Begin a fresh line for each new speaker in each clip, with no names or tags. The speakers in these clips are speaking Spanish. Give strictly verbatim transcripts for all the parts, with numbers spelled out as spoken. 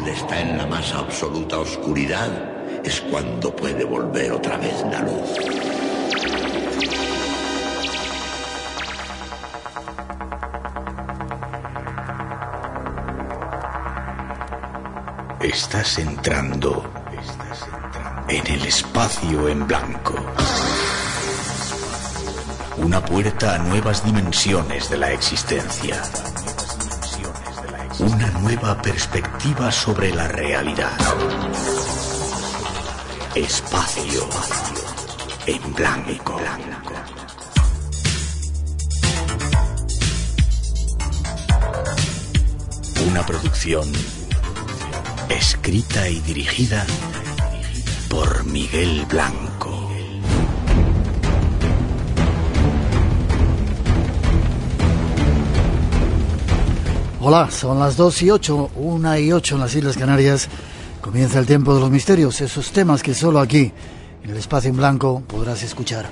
él está en la más absoluta oscuridad, es cuando puede volver otra vez la luz.
Estás entrando en el espacio en blanco. Una puerta a nuevas dimensiones de la existencia. Una nueva perspectiva sobre la realidad. Espacio en blanco. Una producción escrita y dirigida por Miguel Blanco.
Hola, son las dos y ocho, una y ocho en las Islas Canarias. Comienza el tiempo de los misterios, esos temas que solo aquí, en el espacio en blanco, podrás escuchar.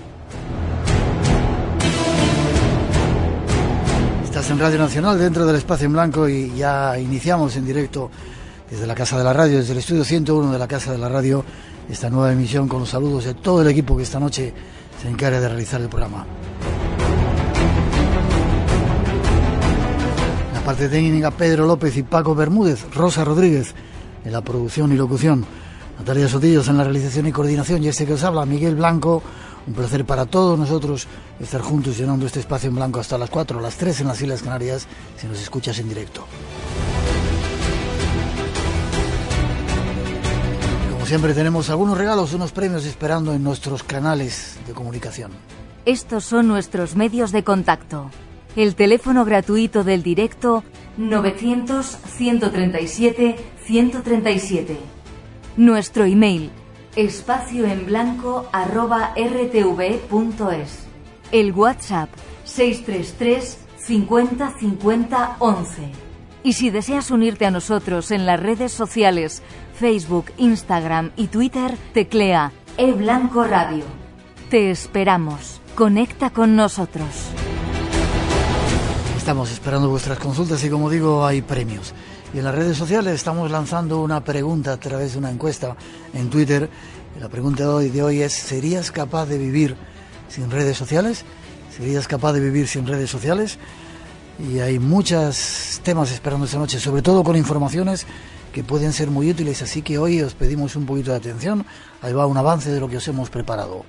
Estás en Radio Nacional, dentro del espacio en blanco, y ya iniciamos en directo desde la Casa de la Radio, desde el estudio ciento uno de la Casa de la Radio, esta nueva emisión con los saludos de todo el equipo que esta noche se encarga de realizar el programa. Parte técnica, Pedro López y Paco Bermúdez, Rosa Rodríguez en la producción y locución, Natalia Sotillos en la realización y coordinación, y este que os habla, Miguel Blanco. Un placer para todos nosotros estar juntos llenando este espacio en blanco hasta las cuatro, las tres en las Islas Canarias, si nos escuchas en directo. Como siempre tenemos algunos regalos, unos premios esperando en nuestros canales de comunicación.
Estos son nuestros medios de contacto. El teléfono gratuito del directo novecientos, ciento treinta y siete, ciento treinta y siete. Nuestro email espacioenblanco arroba r t v punto es. El WhatsApp seis tres tres, cincuenta, cincuenta, once. Y si deseas unirte a nosotros en las redes sociales Facebook, Instagram y Twitter, teclea eBlanco Radio. Te esperamos. Conecta con nosotros.
Estamos esperando vuestras consultas y, como digo, hay premios. Y en las redes sociales estamos lanzando una pregunta a través de una encuesta en Twitter. Y la pregunta de hoy, de hoy es: ¿serías capaz de vivir sin redes sociales? ¿Serías capaz de vivir sin redes sociales? Y hay muchos temas esperando esta noche, sobre todo con informaciones que pueden ser muy útiles. Así que hoy os pedimos un poquito de atención. Ahí va un avance de lo que os hemos preparado.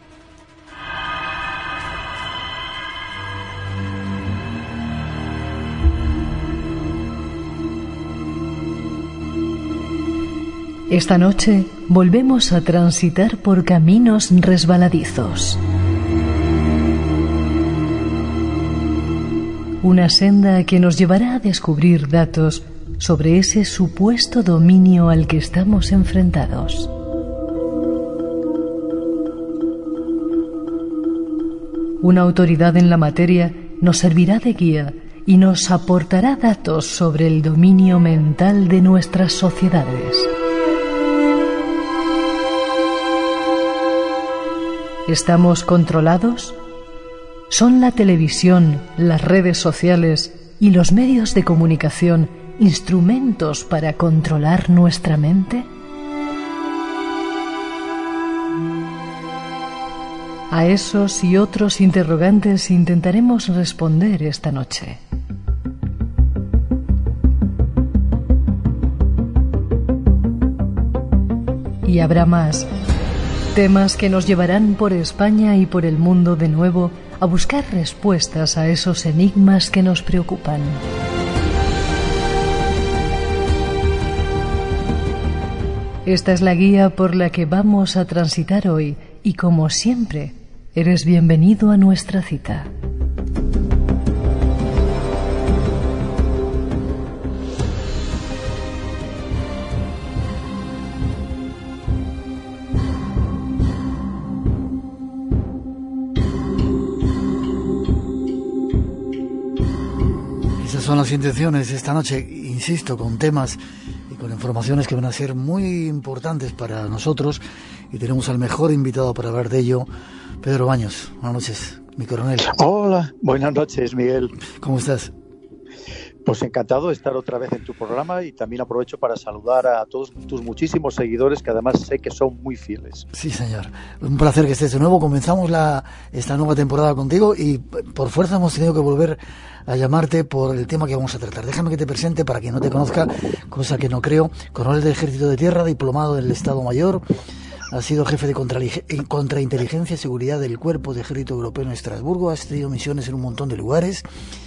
Esta noche volvemos a transitar por caminos resbaladizos. Una senda que nos llevará a descubrir datos sobre ese supuesto dominio al que estamos enfrentados. Una autoridad en la materia nos servirá de guía y nos aportará datos sobre el dominio mental de nuestras sociedades. ¿Estamos controlados? ¿Son la televisión, las redes sociales y los medios de comunicación instrumentos para controlar nuestra mente? A esos y otros interrogantes intentaremos responder esta noche. Y habrá más. Temas que nos llevarán por España y por el mundo de nuevo a buscar respuestas a esos enigmas que nos preocupan. Esta es la guía por la que vamos a transitar hoy y, como siempre, eres bienvenido a nuestra cita.
Son las intenciones esta noche, insisto, con temas y con informaciones que van a ser muy importantes para nosotros, y tenemos al mejor invitado para hablar de ello, Pedro Baños. Buenas noches, mi coronel.
Hola, buenas noches, Miguel.
¿Cómo estás?
Pues encantado de estar otra vez en tu programa y también aprovecho para saludar a todos tus muchísimos seguidores que además sé que son muy fieles.
Sí, señor. Un placer que estés de nuevo. Comenzamos la esta nueva temporada contigo y por fuerza hemos tenido que volver a llamarte por el tema que vamos a tratar. Déjame que te presente para quien no te conozca, cosa que no creo. Coronel del Ejército de Tierra, diplomado del Estado Mayor. Ha sido jefe de contrainteligencia y seguridad del Cuerpo de Ejército Europeo en Estrasburgo. Has tenido misiones en un montón de lugares.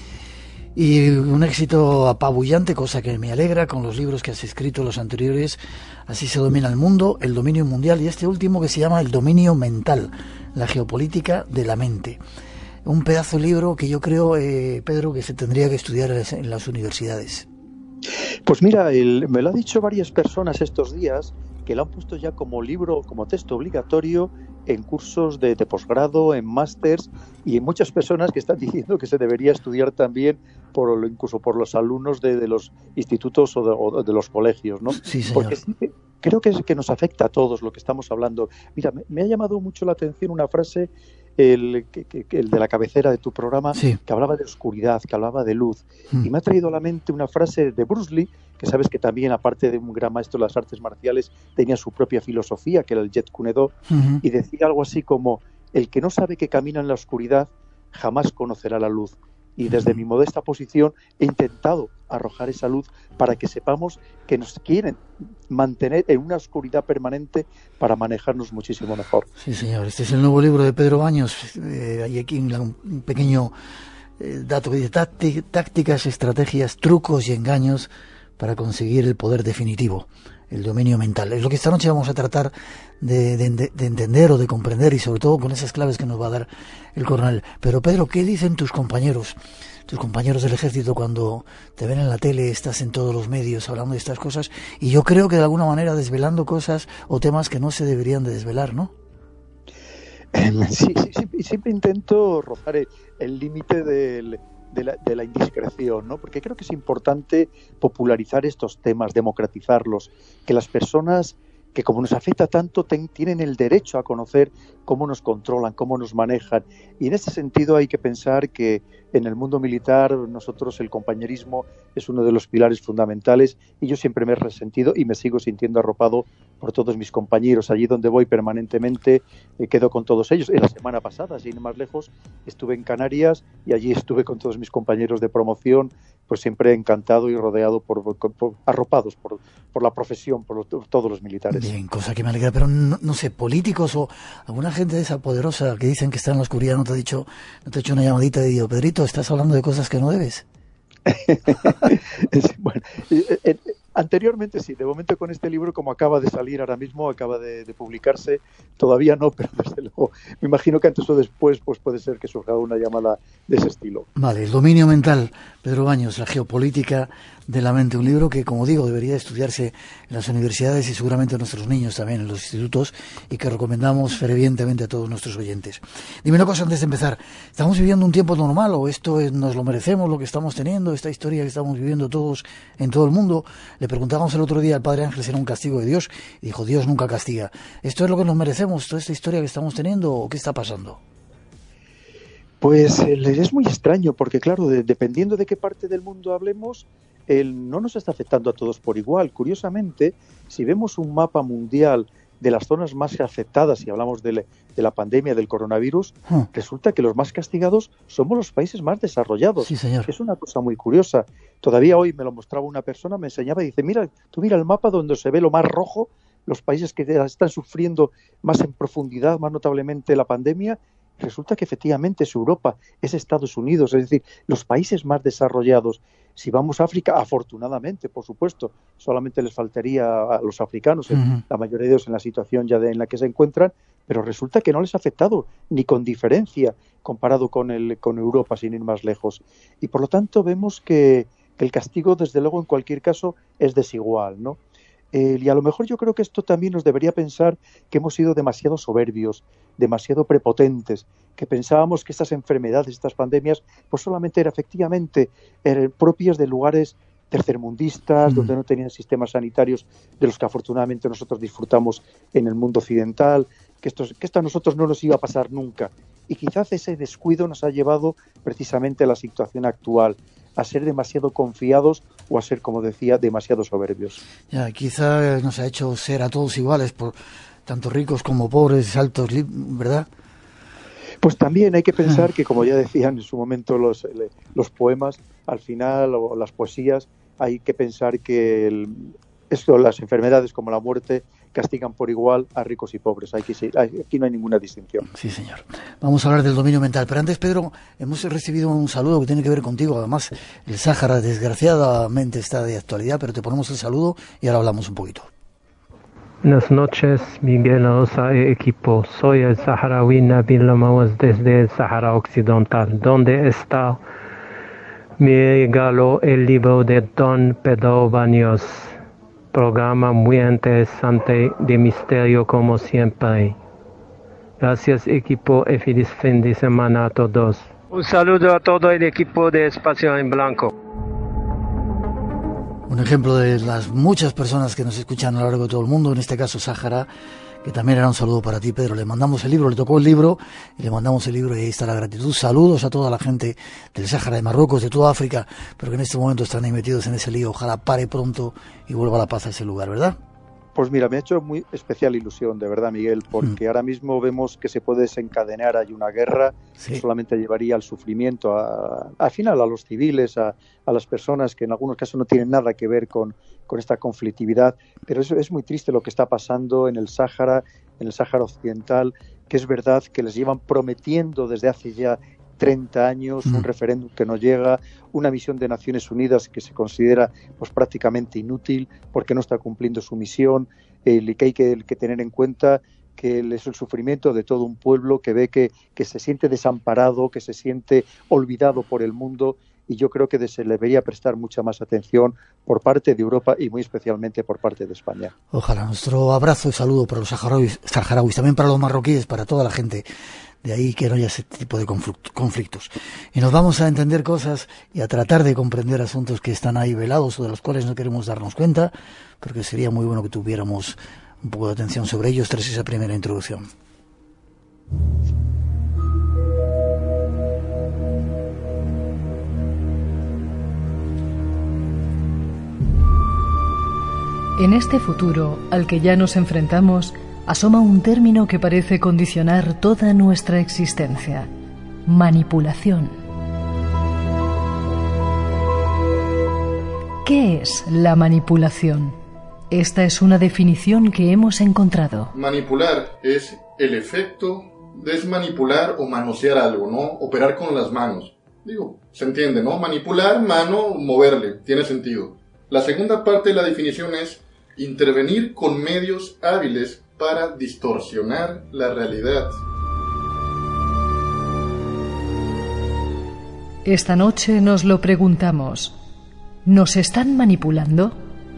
Y un éxito apabullante, cosa que me alegra, con los libros que has escrito, los anteriores, Así se domina el mundo, El dominio mundial, y este último que se llama El dominio mental, la geopolítica de la mente. Un pedazo de libro que yo creo, eh, Pedro, que se tendría que estudiar en las universidades.
Pues mira, el, me lo han dicho varias personas estos días, que lo han puesto ya como libro, como texto obligatorio en cursos de, de posgrado, en másters, y hay muchas personas que están diciendo que se debería estudiar también por incluso por los alumnos de, de los institutos o de, o de los colegios, ¿no?
Sí, señor.
Porque sí, creo que, es, que nos afecta a todos lo que estamos hablando. Mira, me, me ha llamado mucho la atención una frase, el, que, que, el de la cabecera de tu programa,
sí,
que hablaba de oscuridad, que hablaba de luz,
mm.
y me ha traído a la mente una frase de Bruce Lee, que sabes que también, aparte de un gran maestro de las artes marciales, tenía su propia filosofía, que era el Jeet Kune Do, uh-huh. y decía algo así como: el que no sabe que camina en la oscuridad jamás conocerá la luz. Y desde uh-huh. mi modesta posición he intentado arrojar esa luz para que sepamos que nos quieren mantener en una oscuridad permanente para manejarnos muchísimo mejor.
Sí, señor. Este es el nuevo libro de Pedro Baños. Eh, hay aquí un, un pequeño eh, dato que dice: tácticas, estrategias, trucos y engaños para conseguir el poder definitivo, el dominio mental. Es lo que esta noche vamos a tratar de, de, de entender o de comprender, y sobre todo con esas claves que nos va a dar el coronel. Pero Pedro, ¿qué dicen tus compañeros, tus compañeros del ejército cuando te ven en la tele, estás en todos los medios hablando de estas cosas, y yo creo que de alguna manera desvelando cosas o temas que no se deberían de desvelar, ¿no?
Sí, sí, sí, siempre intento rozar el límite del De la, de la indiscreción, ¿no? Porque creo que es importante popularizar estos temas, democratizarlos, que las personas que, como nos afecta tanto, ten, tienen el derecho a conocer cómo nos controlan, cómo nos manejan. Y en ese sentido hay que pensar que en el mundo militar nosotros el compañerismo es uno de los pilares fundamentales, y yo siempre me he resentido y me sigo sintiendo arropado por todos mis compañeros. Allí donde voy permanentemente eh, quedo con todos ellos. En la semana pasada, sin ir más lejos, estuve en Canarias y allí estuve con todos mis compañeros de promoción, pues siempre encantado y rodeado por, por, por arropados por, por la profesión, por, los, por todos los militares.
Bien, cosa que me alegra, pero no, no sé, políticos o alguna gente de esa poderosa que dicen que está en la oscuridad, ¿no te ha dicho, no te ha hecho una llamadita y digo: Pedrito, estás hablando de cosas que no debes?
Bueno, eh, eh, anteriormente sí, de momento con este libro, como acaba de salir ahora mismo, acaba de, de publicarse, todavía no, pero desde luego me imagino que antes o después pues puede ser que surja una llamada de ese estilo.
Vale, El dominio mental, Pedro Baños, la geopolítica de la mente, un libro que, como digo, debería estudiarse en las universidades y seguramente a nuestros niños también en los institutos, y que recomendamos fervientemente a todos nuestros oyentes. Dime una cosa antes de empezar: ¿estamos viviendo un tiempo normal o esto es, nos lo merecemos, lo que estamos teniendo, esta historia que estamos viviendo todos en todo el mundo? Le preguntábamos el otro día al Padre Ángel si era un castigo de Dios, y dijo: Dios nunca castiga. ¿Esto es lo que nos merecemos, toda esta historia que estamos teniendo, o qué está pasando?
Pues es muy extraño, porque claro, de, dependiendo de qué parte del mundo hablemos, el, no nos está afectando a todos por igual. Curiosamente, si vemos un mapa mundial de las zonas más afectadas, si hablamos de, le, de la pandemia del coronavirus, hmm. resulta que los más castigados somos los países más desarrollados.
Sí, señor.
Es una cosa muy curiosa. Todavía hoy me lo mostraba una persona, me enseñaba y dice: mira, tú mira el mapa donde se ve lo más rojo, los países que están sufriendo más en profundidad, más notablemente la pandemia. Resulta que efectivamente es Europa, es Estados Unidos, es decir, los países más desarrollados. Si vamos a África, afortunadamente, por supuesto, solamente les faltaría a los africanos, uh-huh. la mayoría de ellos en la situación ya de, en la que se encuentran, pero resulta que no les ha afectado, ni con diferencia, comparado con, el, con Europa, sin ir más lejos. Y por lo tanto vemos que, que el castigo, desde luego, en cualquier caso, es desigual, ¿no? Eh, y a lo mejor yo creo que esto también nos debería pensar que hemos sido demasiado soberbios, demasiado prepotentes, que pensábamos que estas enfermedades, estas pandemias, pues solamente eran efectivamente eran propias de lugares tercermundistas, mm. donde no tenían sistemas sanitarios de los que afortunadamente nosotros disfrutamos en el mundo occidental, que esto, que esto a nosotros no nos iba a pasar nunca. y quizás ese descuido nos ha llevado precisamente a la situación actual, a ser demasiado confiados o a ser, como decía, demasiado soberbios.
Ya, quizá nos ha hecho ser a todos iguales, por tanto ricos como pobres, altos, ¿verdad?
Pues también hay que pensar que, como ya decían en su momento los, los poemas, al final, o las poesías, hay que pensar que el, esto, las enfermedades como la muerte castigan por igual a ricos y pobres. Hay que, hay, aquí no hay ninguna distinción.
Sí, señor. Vamos a hablar del dominio mental. Pero antes, Pedro, hemos recibido un saludo que tiene que ver contigo. Además, el Sáhara desgraciadamente está de actualidad, pero te ponemos el saludo y ahora hablamos un poquito.
Buenas noches, Miguel Osa e equipo. Soy el saharaui Nabil Lamawas desde el Sáhara Occidental, donde está me regaló el libro de Don Pedro Baños. Programa muy interesante de misterio como siempre. Gracias equipo y feliz fin de semana a todos. Un saludo a todo el equipo de Espacio en Blanco.
Un ejemplo de las muchas personas que nos escuchan a lo largo de todo el mundo, en este caso Sáhara, que también era un saludo para ti, Pedro. Le mandamos el libro, le tocó el libro, y le mandamos el libro y ahí está la gratitud. Saludos a toda la gente del Sáhara, de Marruecos, de toda África, pero que en este momento están ahí metidos en ese lío. Ojalá pare pronto y vuelva la paz a ese lugar, ¿verdad?
Pues mira, me ha hecho muy especial ilusión, de verdad, Miguel, porque mm. ahora mismo vemos que se puede desencadenar hay una guerra sí. que solamente llevaría al sufrimiento, a, al final a los civiles, a, a las personas que en algunos casos no tienen nada que ver con, con esta conflictividad. Pero eso es muy triste lo que está pasando en el Sáhara, en el Sáhara Occidental, que es verdad que les llevan prometiendo desde hace ya treinta años, un referéndum que no llega, una misión de Naciones Unidas que se considera pues prácticamente inútil porque no está cumpliendo su misión, eh, que hay que, que tener en cuenta que es el sufrimiento de todo un pueblo que ve que, que se siente desamparado, que se siente olvidado por el mundo, y yo creo que se le debería prestar mucha más atención por parte de Europa y muy especialmente por parte de España.
Ojalá. Nuestro abrazo y saludo para los saharauis, saharauis, también para los marroquíes, para toda la gente de ahí, que no haya ese tipo de conflictos. Y nos vamos a entender cosas y a tratar de comprender asuntos que están ahí velados o de los cuales no queremos darnos cuenta, porque sería muy bueno que tuviéramos un poco de atención sobre ellos tras esa primera introducción.
En este futuro al que ya nos enfrentamos, asoma un término que parece condicionar toda nuestra existencia: manipulación. ¿Qué es la manipulación? Esta es una definición que hemos encontrado.
Manipular es el efecto de manipular o manosear algo, ¿no? Operar con las manos. Digo, se entiende, ¿no? Manipular, mano, moverle, tiene sentido. La segunda parte de la definición es intervenir con medios hábiles para distorsionar la realidad.
Esta noche nos lo preguntamos. ¿Nos están manipulando?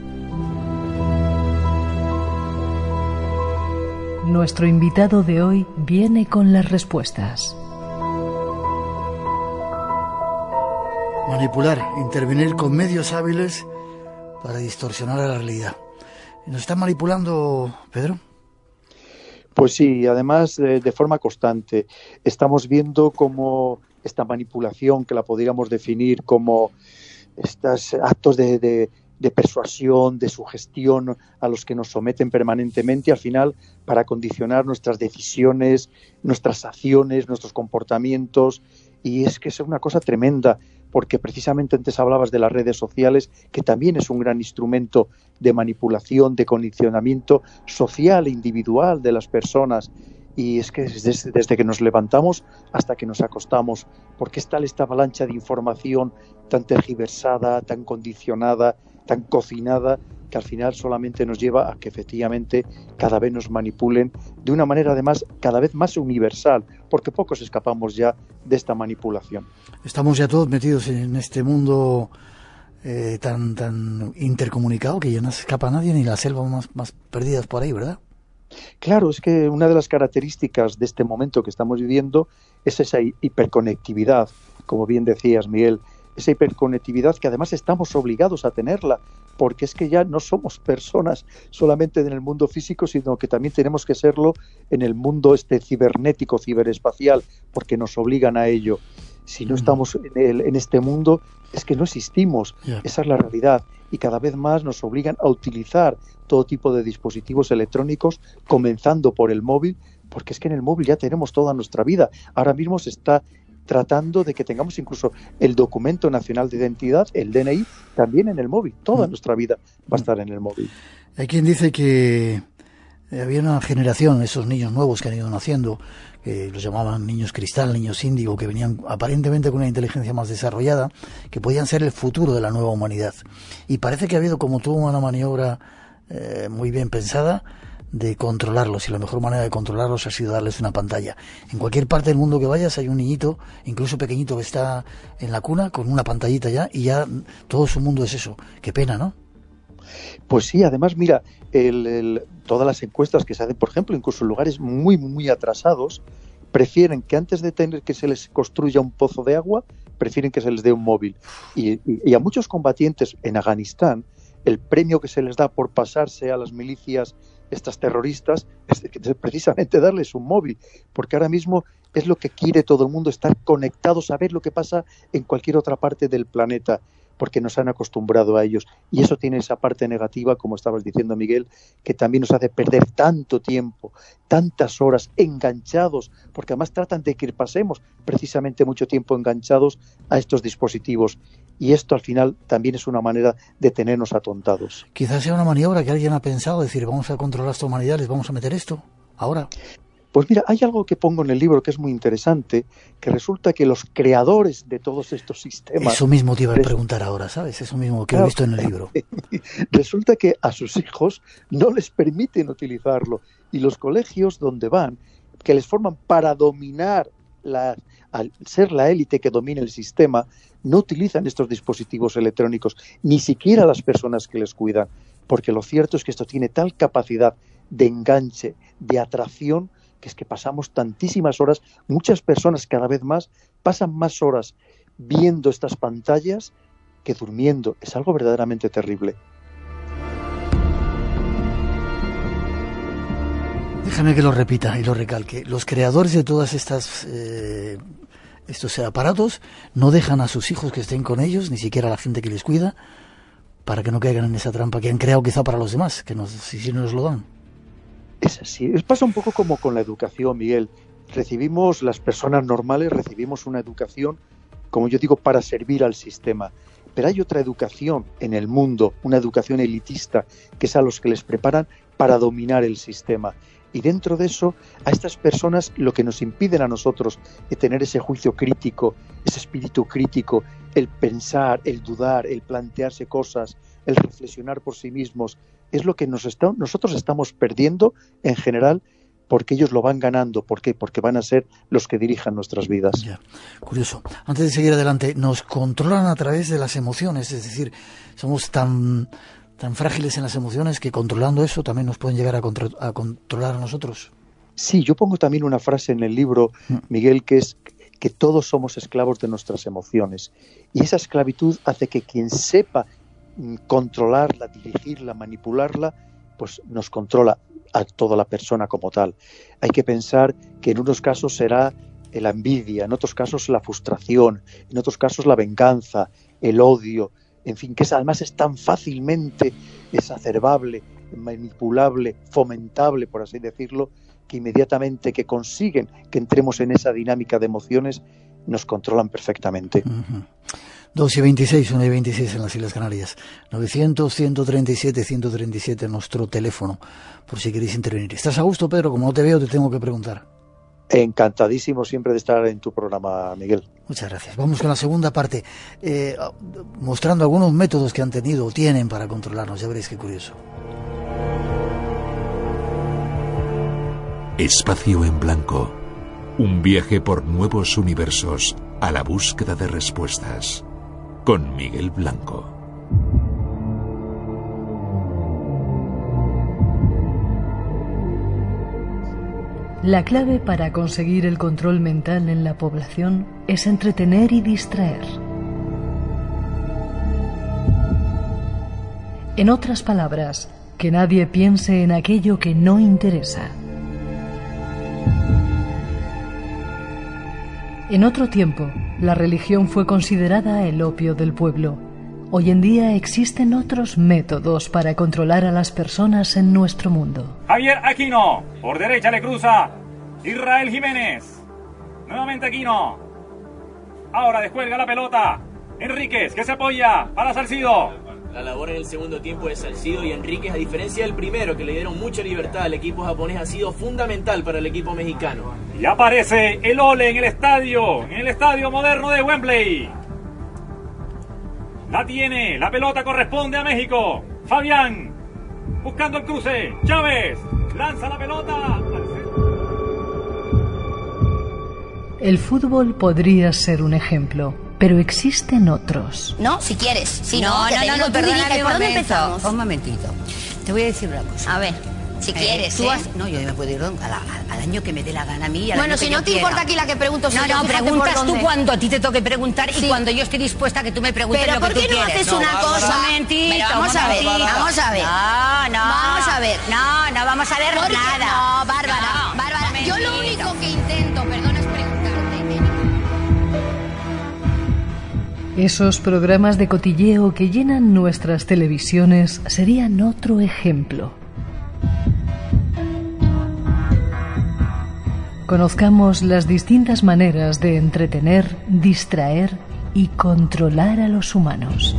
Nuestro invitado de hoy viene con las respuestas.
Manipular, intervenir con medios hábiles para distorsionar la realidad. ¿Nos están manipulando, Pedro?
Pues sí, además eh, de forma constante. Estamos viendo cómo esta manipulación, que la podríamos definir como estos actos de, de, de persuasión, de sugestión a los que nos someten permanentemente, al final para condicionar nuestras decisiones, nuestras acciones, nuestros comportamientos. Y es que es una cosa tremenda, porque precisamente antes hablabas de las redes sociales, que también es un gran instrumento de manipulación, de condicionamiento social e individual de las personas. Y es que desde, desde que nos levantamos hasta que nos acostamos, porque es tal esta avalancha de información tan tergiversada, tan condicionada, tan cocinada, que al final solamente nos lleva a que efectivamente cada vez nos manipulen de una manera además cada vez más universal, porque pocos escapamos ya de esta manipulación.
Estamos ya todos metidos en este mundo eh, tan tan intercomunicado que ya no se escapa nadie, ni las selvas más, más perdidas por ahí, ¿verdad?
Claro, es que una de las características de este momento que estamos viviendo es esa hiperconectividad, como bien decías, Miguel, esa hiperconectividad que además estamos obligados a tenerla, porque es que ya no somos personas solamente en el mundo físico, sino que también tenemos que serlo en el mundo este cibernético, ciberespacial, porque nos obligan a ello. Si no estamos en, el, en este mundo, es que no existimos. Yeah. Esa es la realidad. Y cada vez más nos obligan a utilizar todo tipo de dispositivos electrónicos, comenzando por el móvil, porque es que en el móvil ya tenemos toda nuestra vida. Ahora mismo se está tratando de que tengamos incluso el documento nacional de identidad, el D N I, también en el móvil. Toda mm. nuestra vida va a estar en el móvil.
Hay quien dice que había una generación, esos niños nuevos que han ido naciendo, que los llamaban niños cristal, niños índigo, que venían aparentemente con una inteligencia más desarrollada, que podían ser el futuro de la nueva humanidad. Y parece que ha habido, como tú, una maniobra eh, muy bien pensada de controlarlos, y la mejor manera de controlarlos ha sido darles una pantalla. En cualquier parte del mundo que vayas hay un niñito, incluso pequeñito, que está en la cuna con una pantallita ya, y ya todo su mundo es eso. Qué pena, ¿no?
Pues sí, además, mira, el, el, todas las encuestas que se hacen, por ejemplo, incluso en lugares muy, muy atrasados, prefieren que antes de tener que se les construya un pozo de agua, prefieren que se les dé un móvil. Y, y, y a muchos combatientes en Afganistán, el premio que se les da por pasarse a las milicias estas terroristas es precisamente darles un móvil, porque ahora mismo es lo que quiere todo el mundo, estar conectados, saber lo que pasa en cualquier otra parte del planeta, porque nos han acostumbrado a ellos. Y eso tiene esa parte negativa, como estabas diciendo, Miguel, que también nos hace perder tanto tiempo, tantas horas enganchados, porque además tratan de que pasemos precisamente mucho tiempo enganchados a estos dispositivos. Y esto al final también es una manera de tenernos atontados.
Quizás sea una maniobra que alguien ha pensado, decir, vamos a controlar esta humanidad, les vamos a meter esto ahora.
Pues mira, hay algo que pongo en el libro que es muy interesante, que resulta que los creadores de todos estos sistemas...
Eso mismo te iba a preguntar ahora, ¿sabes? Eso mismo que claro, he visto en el libro.
Resulta que a sus hijos no les permiten utilizarlo, y los colegios donde van, que les forman para dominar, la, al ser la élite que domina el sistema, no utilizan estos dispositivos electrónicos, ni siquiera las personas que les cuidan, porque lo cierto es que esto tiene tal capacidad de enganche, de atracción, que es que pasamos tantísimas horas, muchas personas cada vez más pasan más horas viendo estas pantallas que durmiendo. Es algo verdaderamente terrible.
Déjame que lo repita y lo recalque. Los creadores de todas estas eh, estos aparatos no dejan a sus hijos que estén con ellos, ni siquiera a la gente que les cuida, para que no caigan en esa trampa que han creado quizá para los demás, que nos, si, si nos lo dan.
Es así, pasa un poco como con la educación, Miguel. Recibimos, las personas normales recibimos una educación, como yo digo, para servir al sistema. Pero hay otra educación en el mundo, una educación elitista, que es a los que les preparan para dominar el sistema. Y dentro de eso, a estas personas lo que nos impiden a nosotros de tener ese juicio crítico, ese espíritu crítico, el pensar, el dudar, el plantearse cosas, el reflexionar por sí mismos, es lo que nos está, nosotros estamos perdiendo en general, porque ellos lo van ganando. ¿Por qué? Porque van a ser los que dirijan nuestras vidas.
Ya. Curioso. Antes de seguir adelante, nos controlan a través de las emociones, es decir, somos tan, tan frágiles en las emociones que controlando eso también nos pueden llegar a, contro- a controlar a nosotros.
Sí, yo pongo también una frase en el libro, Miguel, que es que todos somos esclavos de nuestras emociones. Y esa esclavitud hace que quien sepa controlarla, dirigirla, manipularla, pues nos controla a toda la persona como tal. Hay que pensar que en unos casos será la envidia, en otros casos la frustración, en otros casos la venganza, el odio, en fin, que es, además es tan fácilmente exacerbable, manipulable, fomentable, por así decirlo, que inmediatamente que consiguen que entremos en esa dinámica de emociones, nos controlan perfectamente.
Uh-huh. dos y veintiséis, una y veintiséis en las Islas Canarias. novecientos, ciento treinta y siete, ciento treinta y siete, nuestro teléfono, por si queréis intervenir. ¿Estás a gusto, Pedro? Como no te veo, te tengo que preguntar.
Encantadísimo siempre de estar en tu programa, Miguel.
Muchas gracias. Vamos con la segunda parte, eh, mostrando algunos métodos que han tenido o tienen para controlarnos. Ya veréis qué curioso.
Espacio en blanco. Un viaje por nuevos universos a la búsqueda de respuestas. Con Miguel Blanco.
La clave para conseguir el control mental en la población es entretener y distraer. En otras palabras, que nadie piense en aquello que no interesa. En otro tiempo, la religión fue considerada el opio del pueblo. Hoy en día existen otros métodos para controlar a las personas en nuestro mundo.
Javier Aquino, por derecha le cruza Israel Jiménez. Nuevamente Aquino. Ahora descuelga la pelota. Enríquez, que se apoya para Salcido.
La labor en el segundo tiempo de Salcido y Enríquez, a diferencia del primero, que le dieron mucha libertad al equipo japonés, ha sido fundamental para el equipo mexicano.
Y aparece el Ole en el estadio, en el estadio moderno de Wembley. La tiene, la pelota corresponde a México. Fabián, buscando el cruce. Chávez, lanza la pelota al centro.
El fútbol podría ser un ejemplo, pero existen otros.
No, si quieres. Si
no,
no,
no, no, no, perdóname un momento. Un momentito. Te voy a decir una cosa.
A ver, si
eh,
quieres,
tú
¿eh?
has... No, yo me puedo ir al, al año que me dé la gana a mí. Al
bueno,
año
si
que
no
yo
te
quiera.
importa aquí la que pregunto.
No,
si
no, preguntas tú cuando a ti te toque preguntar
sí.
y cuando yo esté dispuesta a que tú me preguntes
pero
lo que tú
quieres.
quieres.
Pero ¿por qué no haces
no,
una
Bárbara,
cosa?
Un momentito,
Pero vamos a ver,
momentito.
vamos a ver.
No, no.
Vamos a ver.
No, no vamos a ver
¿Por qué?
nada.
No, Bárbara,
No,
Bárbara, yo lo único que intento, perdona, es preguntarte.
Esos programas de cotilleo que llenan nuestras televisiones serían otro ejemplo. Conozcamos las distintas maneras de entretener, distraer y controlar a los humanos.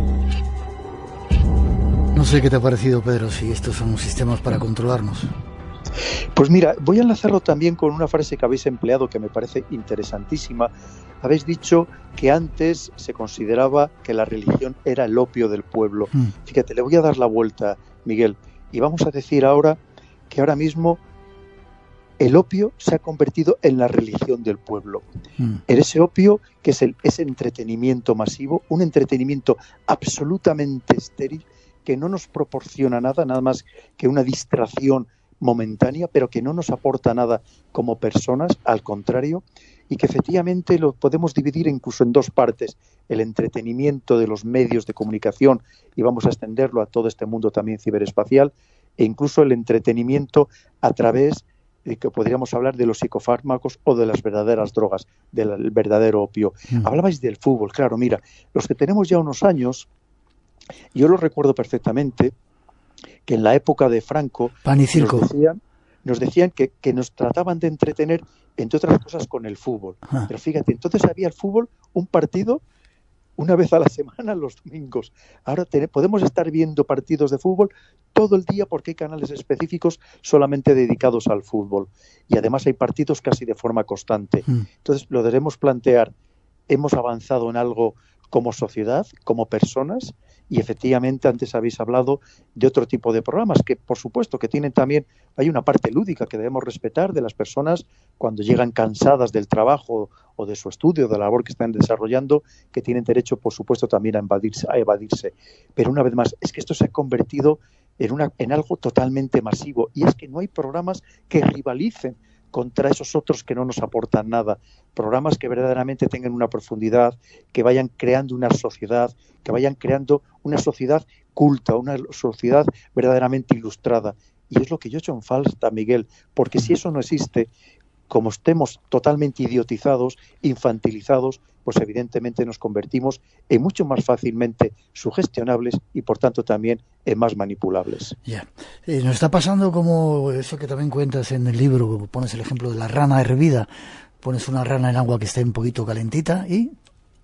No sé qué te ha parecido, Pedro, si estos son sistemas para controlarnos.
Pues mira, voy a enlazarlo también con una frase que habéis empleado que me parece interesantísima. Habéis dicho que antes se consideraba que la religión era el opio del pueblo. Mm. Fíjate, le voy a dar la vuelta, Miguel, y vamos a decir ahora que ahora mismo el opio se ha convertido en la religión del pueblo. Mm. En ese opio que es el, ese entretenimiento masivo, un entretenimiento absolutamente estéril que no nos proporciona nada, nada más que una distracción momentánea, pero que no nos aporta nada como personas, al contrario, y que efectivamente lo podemos dividir incluso en dos partes: el entretenimiento de los medios de comunicación, y vamos a extenderlo a todo este mundo también ciberespacial, e incluso el entretenimiento a través de que podríamos hablar de los psicofármacos o de las verdaderas drogas, del verdadero opio. Mm. Hablabais del fútbol, claro, mira, los que tenemos ya unos años, yo lo recuerdo perfectamente, que en la época de Franco
Pan y circo.
Nos decían, nos decían que, que nos trataban de entretener, entre otras cosas, con el fútbol. Ah. Pero fíjate, entonces había el fútbol, un partido, una vez a la semana, los domingos. Ahora te, podemos estar viendo partidos de fútbol todo el día porque hay canales específicos solamente dedicados al fútbol. Y además hay partidos casi de forma constante. Mm. Entonces lo debemos plantear, hemos avanzado en algo como sociedad, como personas, y efectivamente antes habéis hablado de otro tipo de programas que, por supuesto, que tienen también, hay una parte lúdica que debemos respetar de las personas cuando llegan cansadas del trabajo o de su estudio, de la labor que están desarrollando, que tienen derecho, por supuesto, también a evadirse, a evadirse. Pero una vez más, es que esto se ha convertido en, una, en algo totalmente masivo, y es que no hay programas que rivalicen contra esos otros que no nos aportan nada. Programas que verdaderamente tengan una profundidad, que vayan creando una sociedad, que vayan creando una sociedad culta, una sociedad verdaderamente ilustrada. Y es lo que yo he hecho en falta, Miguel, porque si eso no existe, como estemos totalmente idiotizados, infantilizados, pues evidentemente nos convertimos en mucho más fácilmente sugestionables y por tanto también en más manipulables.
Ya, eh, nos está pasando como eso que también cuentas en el libro, pones el ejemplo de la rana hervida, pones una rana en agua que esté un poquito calentita y...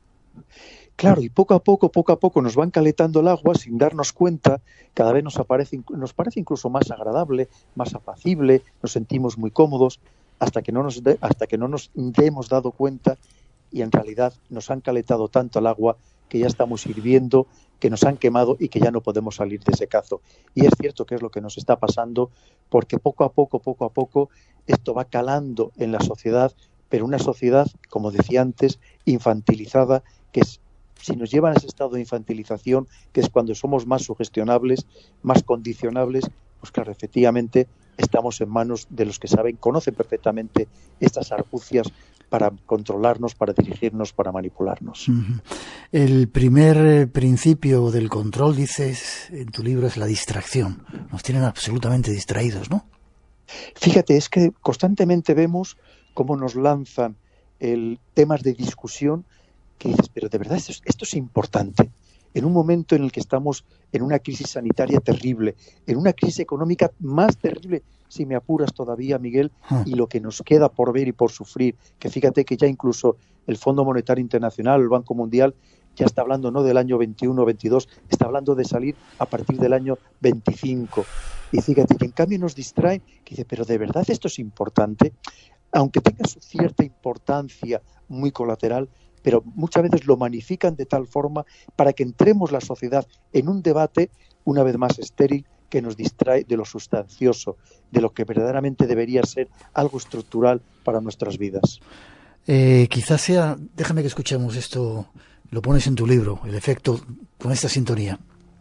Claro, y poco a poco, poco a poco nos van calentando el agua sin darnos cuenta, cada vez nos, aparece, nos parece incluso más agradable, más apacible, nos sentimos muy cómodos, hasta que no nos de, hasta que no nos hemos dado cuenta y en realidad nos han calentado tanto el agua que ya estamos hirviendo, que nos han quemado y que ya no podemos salir de ese cazo. Y es cierto que es lo que nos está pasando, porque poco a poco, poco a poco, esto va calando en la sociedad, pero una sociedad, como decía antes, infantilizada, que es, si nos llevan a ese estado de infantilización, que es cuando somos más sugestionables, más condicionables, pues claro, efectivamente estamos en manos de los que saben, conocen perfectamente estas argucias para controlarnos, para dirigirnos, para manipularnos.
Uh-huh. El primer eh, principio del control, dices en tu libro, es la distracción. Nos tienen absolutamente distraídos, ¿no?
Fíjate, es que constantemente vemos cómo nos lanzan el temas de discusión que dices, pero de verdad esto es, esto es importante. En un momento en el que estamos en una crisis sanitaria terrible, en una crisis económica más terrible, si me apuras todavía, Miguel, y lo que nos queda por ver y por sufrir, que fíjate que ya incluso el Fondo Monetario Internacional, el Banco Mundial, ya está hablando no del año veintiuno o veintidós, está hablando de salir a partir del año veinticinco. Y fíjate que en cambio nos distrae, que dice, pero de verdad esto es importante, aunque tenga su cierta importancia muy colateral, pero muchas veces lo magnifican de tal forma para que entremos la sociedad en un debate, una vez más estéril, que nos distrae de lo sustancioso, de lo que verdaderamente debería ser algo estructural para nuestras vidas.
Eh, quizás sea, déjame que escuchemos esto, lo pones en tu libro, el efecto con esta sintonía.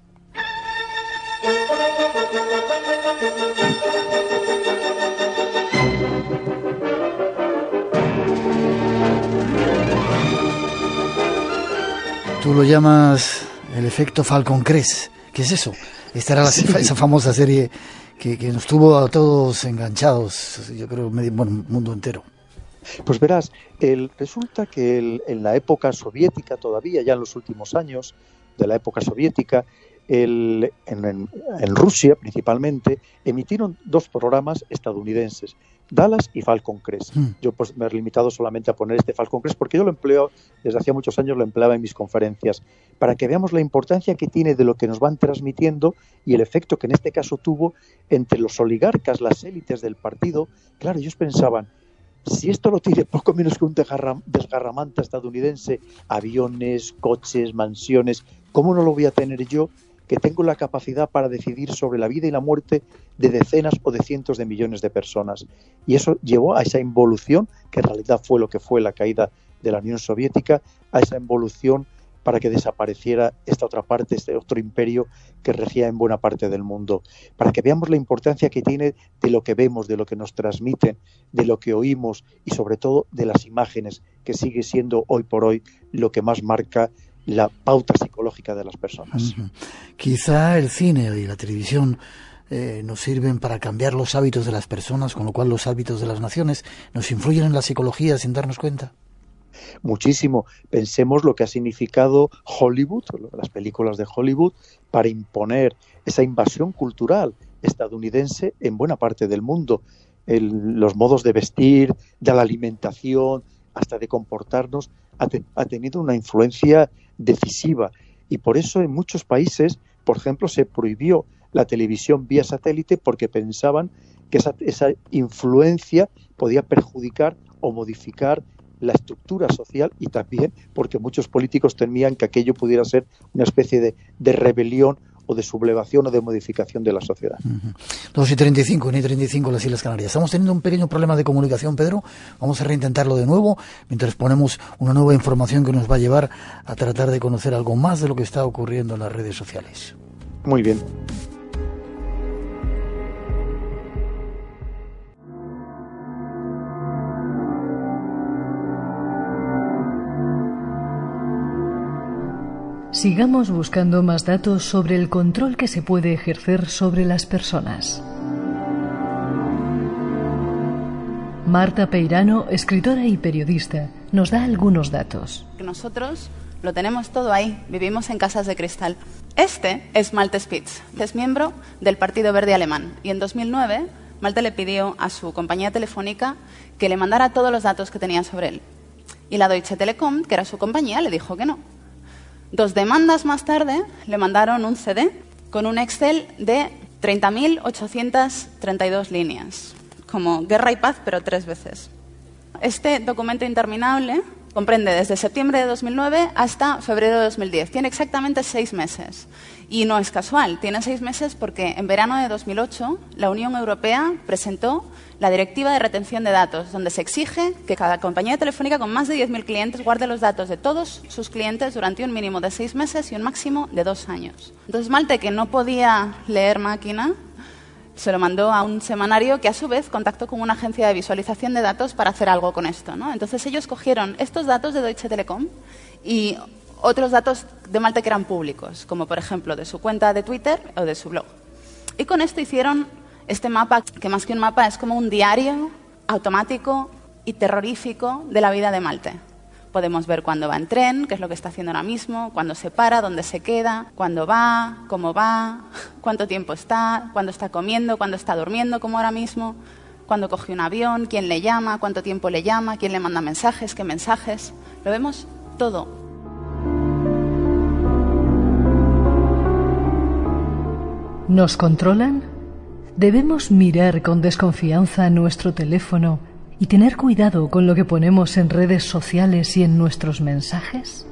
Tú lo llamas el efecto Falcon Crest. ¿Qué es eso? Esta era la, sí. esa famosa serie que, que nos tuvo a todos enganchados, yo creo, medio, bueno, el mundo entero.
Pues verás, el, resulta que el, en la época soviética todavía, ya en los últimos años de la época soviética, el, en, en, en Rusia principalmente, emitieron dos programas estadounidenses, Dallas y Falcon Crest. Mm. Yo pues me he limitado solamente a poner este Falcon Crest porque yo lo empleo, desde hacía muchos años lo empleaba en mis conferencias, para que veamos la importancia que tiene de lo que nos van transmitiendo y el efecto que en este caso tuvo entre los oligarcas, las élites del partido. Claro, ellos pensaban, si esto lo tiene poco menos que un desgarramanta estadounidense, aviones, coches, mansiones, ¿cómo no lo voy a tener yo, que tengo la capacidad para decidir sobre la vida y la muerte de decenas o de cientos de millones de personas? Y eso llevó a esa involución, que en realidad fue lo que fue la caída de la Unión Soviética, a esa involución para que desapareciera esta otra parte, este otro imperio que regía en buena parte del mundo. Para que veamos la importancia que tiene de lo que vemos, de lo que nos transmiten, de lo que oímos y sobre todo de las imágenes, que sigue siendo hoy por hoy lo que más marca la pauta psicológica de las personas.
Uh-huh. Quizá el cine y la televisión eh, nos sirven para cambiar los hábitos de las personas, con lo cual los hábitos de las naciones nos influyen en la psicología sin darnos cuenta.
Muchísimo. Pensemos lo que ha significado Hollywood, las películas de Hollywood, para imponer esa invasión cultural estadounidense en buena parte del mundo. El, los modos de vestir, de la alimentación, hasta de comportarnos, ha, te, ha tenido una influencia decisiva. Y por eso en muchos países, por ejemplo, se prohibió la televisión vía satélite porque pensaban que esa, esa influencia podía perjudicar o modificar la estructura social, y también porque muchos políticos temían que aquello pudiera ser una especie de, de rebelión o de sublevación o de modificación de la sociedad.
Uh-huh. dos y treinta y cinco, una y treinta y cinco en las Islas Canarias. Estamos teniendo un pequeño problema de comunicación, Pedro. Vamos a reintentarlo de nuevo mientras ponemos una nueva información que nos va a llevar a tratar de conocer algo más de lo que está ocurriendo en las redes sociales.
Muy bien.
Sigamos buscando más datos sobre el control que se puede ejercer sobre las personas. Marta Peirano, escritora y periodista, nos da algunos datos.
Nosotros lo tenemos todo ahí, vivimos en casas de cristal. Este es Malte Spitz, es miembro del Partido Verde Alemán, y en dos mil nueve Malte le pidió a su compañía telefónica que le mandara todos los datos que tenía sobre él. Y la Deutsche Telekom, que era su compañía, le dijo que no. Dos demandas más tarde le mandaron un C D con un Excel de treinta mil ochocientas treinta y dos líneas, como Guerra y Paz, pero tres veces. Este documento interminable comprende desde septiembre de dos mil nueve hasta febrero de dos mil diez. Tiene exactamente seis meses. Y no es casual, tiene seis meses porque en verano de dos mil ocho la Unión Europea presentó la Directiva de Retención de Datos, donde se exige que cada compañía telefónica con más de diez mil clientes guarde los datos de todos sus clientes durante un mínimo de seis meses y un máximo de dos años. Entonces Malte, que no podía leer máquina, se lo mandó a un semanario que a su vez contactó con una agencia de visualización de datos para hacer algo con esto, ¿no? Entonces ellos cogieron estos datos de Deutsche Telekom y otros datos de Malte que eran públicos, como por ejemplo de su cuenta de Twitter o de su blog. Y con esto hicieron este mapa, que más que un mapa es como un diario automático y terrorífico de la vida de Malte. Podemos ver cuándo va en tren, qué es lo que está haciendo ahora mismo, cuándo se para, dónde se queda, cuándo va, cómo va, cuánto tiempo está, cuándo está comiendo, cuándo está durmiendo, como ahora mismo, cuándo coge un avión, quién le llama, cuánto tiempo le llama, quién le manda mensajes, qué mensajes. Lo vemos todo.
¿Nos controlan? ¿Debemos mirar con desconfianza nuestro teléfono y tener cuidado con lo que ponemos en redes sociales y en nuestros mensajes?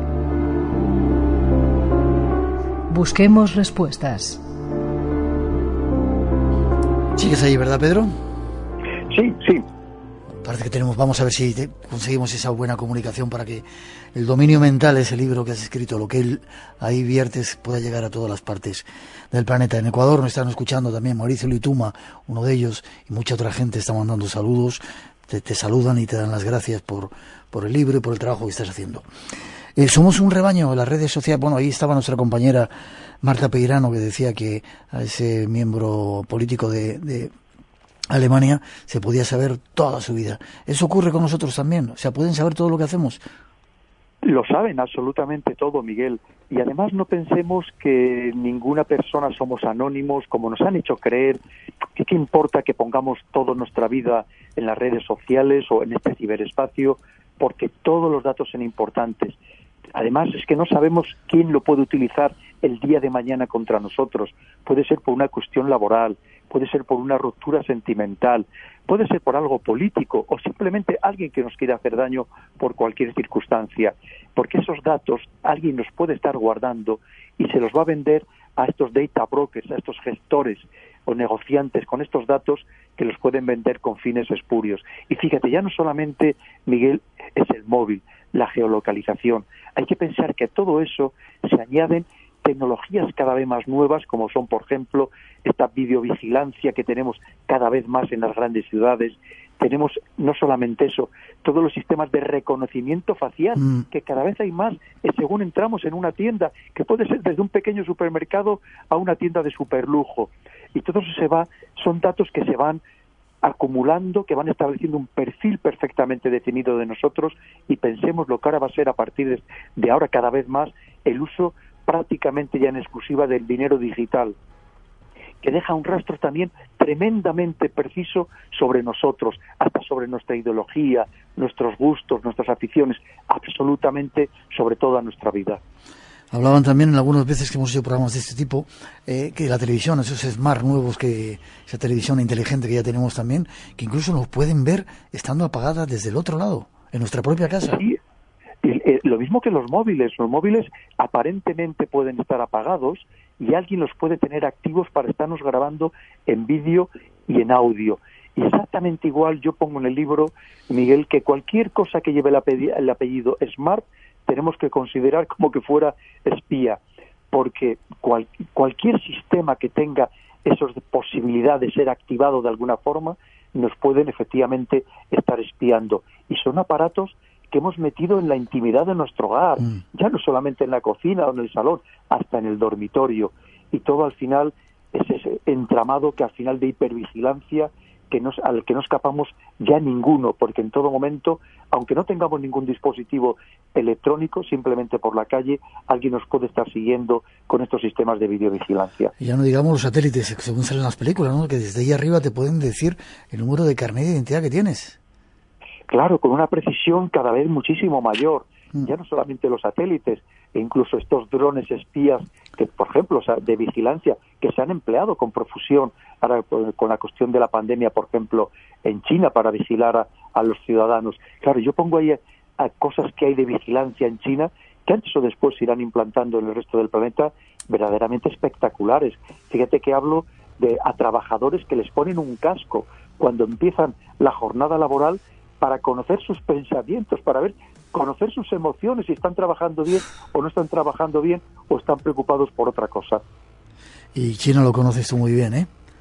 Busquemos respuestas.
¿Sigues ahí, verdad, Pedro?
Sí, sí.
Parece que tenemos, vamos a ver si te, conseguimos esa buena comunicación para que el dominio mental, ese libro que has escrito, lo que él ahí viertes, pueda llegar a todas las partes del planeta. En Ecuador nos están escuchando también Mauricio Lituma, uno de ellos, y mucha otra gente está mandando saludos, te, te saludan y te dan las gracias por, por el libro y por el trabajo que estás haciendo. Eh, somos un rebaño en las redes sociales. Bueno, ahí estaba nuestra compañera Marta Peirano, que decía que a ese miembro político de... de Alemania se podía saber toda su vida. ¿Eso ocurre con nosotros también? O sea, ¿pueden saber todo lo que hacemos?
Lo saben absolutamente todo, Miguel. Y además no pensemos que ninguna persona somos anónimos, como nos han hecho creer. ¿Qué, qué importa que pongamos toda nuestra vida en las redes sociales o en este ciberespacio? Porque todos los datos son importantes. Además, es que no sabemos quién lo puede utilizar el día de mañana contra nosotros. Puede ser por una cuestión laboral, puede ser por una ruptura sentimental, puede ser por algo político o simplemente alguien que nos quiera hacer daño por cualquier circunstancia. Porque esos datos alguien los puede estar guardando y se los va a vender a estos data brokers, a estos gestores o negociantes con estos datos que los pueden vender con fines espurios. Y fíjate, ya no solamente, Miguel, es el móvil, la geolocalización. Hay que pensar que a todo eso se añaden tecnologías cada vez más nuevas, como son, por ejemplo, esta videovigilancia que tenemos cada vez más en las grandes ciudades. Tenemos no solamente eso, todos los sistemas de reconocimiento facial, mm. que cada vez hay más, eh, según entramos en una tienda, que puede ser desde un pequeño supermercado a una tienda de superlujo. Y todo eso se va, son datos que se van acumulando, que van estableciendo un perfil perfectamente definido de nosotros, y pensemos lo que ahora va a ser a partir de, de ahora cada vez más el uso prácticamente ya en exclusiva del dinero digital, que deja un rastro también tremendamente preciso sobre nosotros, hasta sobre nuestra ideología, nuestros gustos, nuestras aficiones, absolutamente sobre toda nuestra vida.
Hablaban también en algunas veces que hemos hecho programas de este tipo, eh, que la televisión, esos smart nuevos, que esa televisión inteligente que ya tenemos también, que incluso nos pueden ver estando apagada desde el otro lado, en nuestra propia casa.
Sí. Y, eh, lo mismo que los móviles, los móviles aparentemente pueden estar apagados y alguien los puede tener activos para estarnos grabando en vídeo y en audio. Y exactamente igual yo pongo en el libro, Miguel, que cualquier cosa que lleve el apellido, el apellido Smart tenemos que considerar como que fuera espía, porque cual, cualquier sistema que tenga esas posibilidades de ser activado de alguna forma nos pueden efectivamente estar espiando. Y son aparatos que hemos metido en la intimidad de nuestro hogar, mm. ya no solamente en la cocina o en el salón, hasta en el dormitorio. Y todo al final es ese entramado que al final de hipervigilancia que nos, al que no escapamos ya ninguno, porque en todo momento, aunque no tengamos ningún dispositivo electrónico, simplemente por la calle, alguien nos puede estar siguiendo con estos sistemas de videovigilancia.
Y ya no digamos los satélites, según salen las películas, ¿no? Que desde ahí arriba te pueden decir el número de carnet de identidad que tienes.
Claro, con una precisión cada vez muchísimo mayor. Mm. Ya no solamente los satélites, e incluso estos drones espías, que por ejemplo, o sea, de vigilancia, que se han empleado con profusión ahora con la cuestión de la pandemia, por ejemplo, en China, para vigilar a, a los ciudadanos. Claro, yo pongo ahí a, a cosas que hay de vigilancia en China, que antes o después se irán implantando en el resto del planeta, verdaderamente espectaculares. Fíjate que hablo de a trabajadores que les ponen un casco cuando empiezan la jornada laboral, para conocer sus pensamientos, para ver, conocer sus emociones, si están trabajando bien o no están trabajando bien o están preocupados por otra cosa.
Y China lo conoces tú muy bien, ¿eh?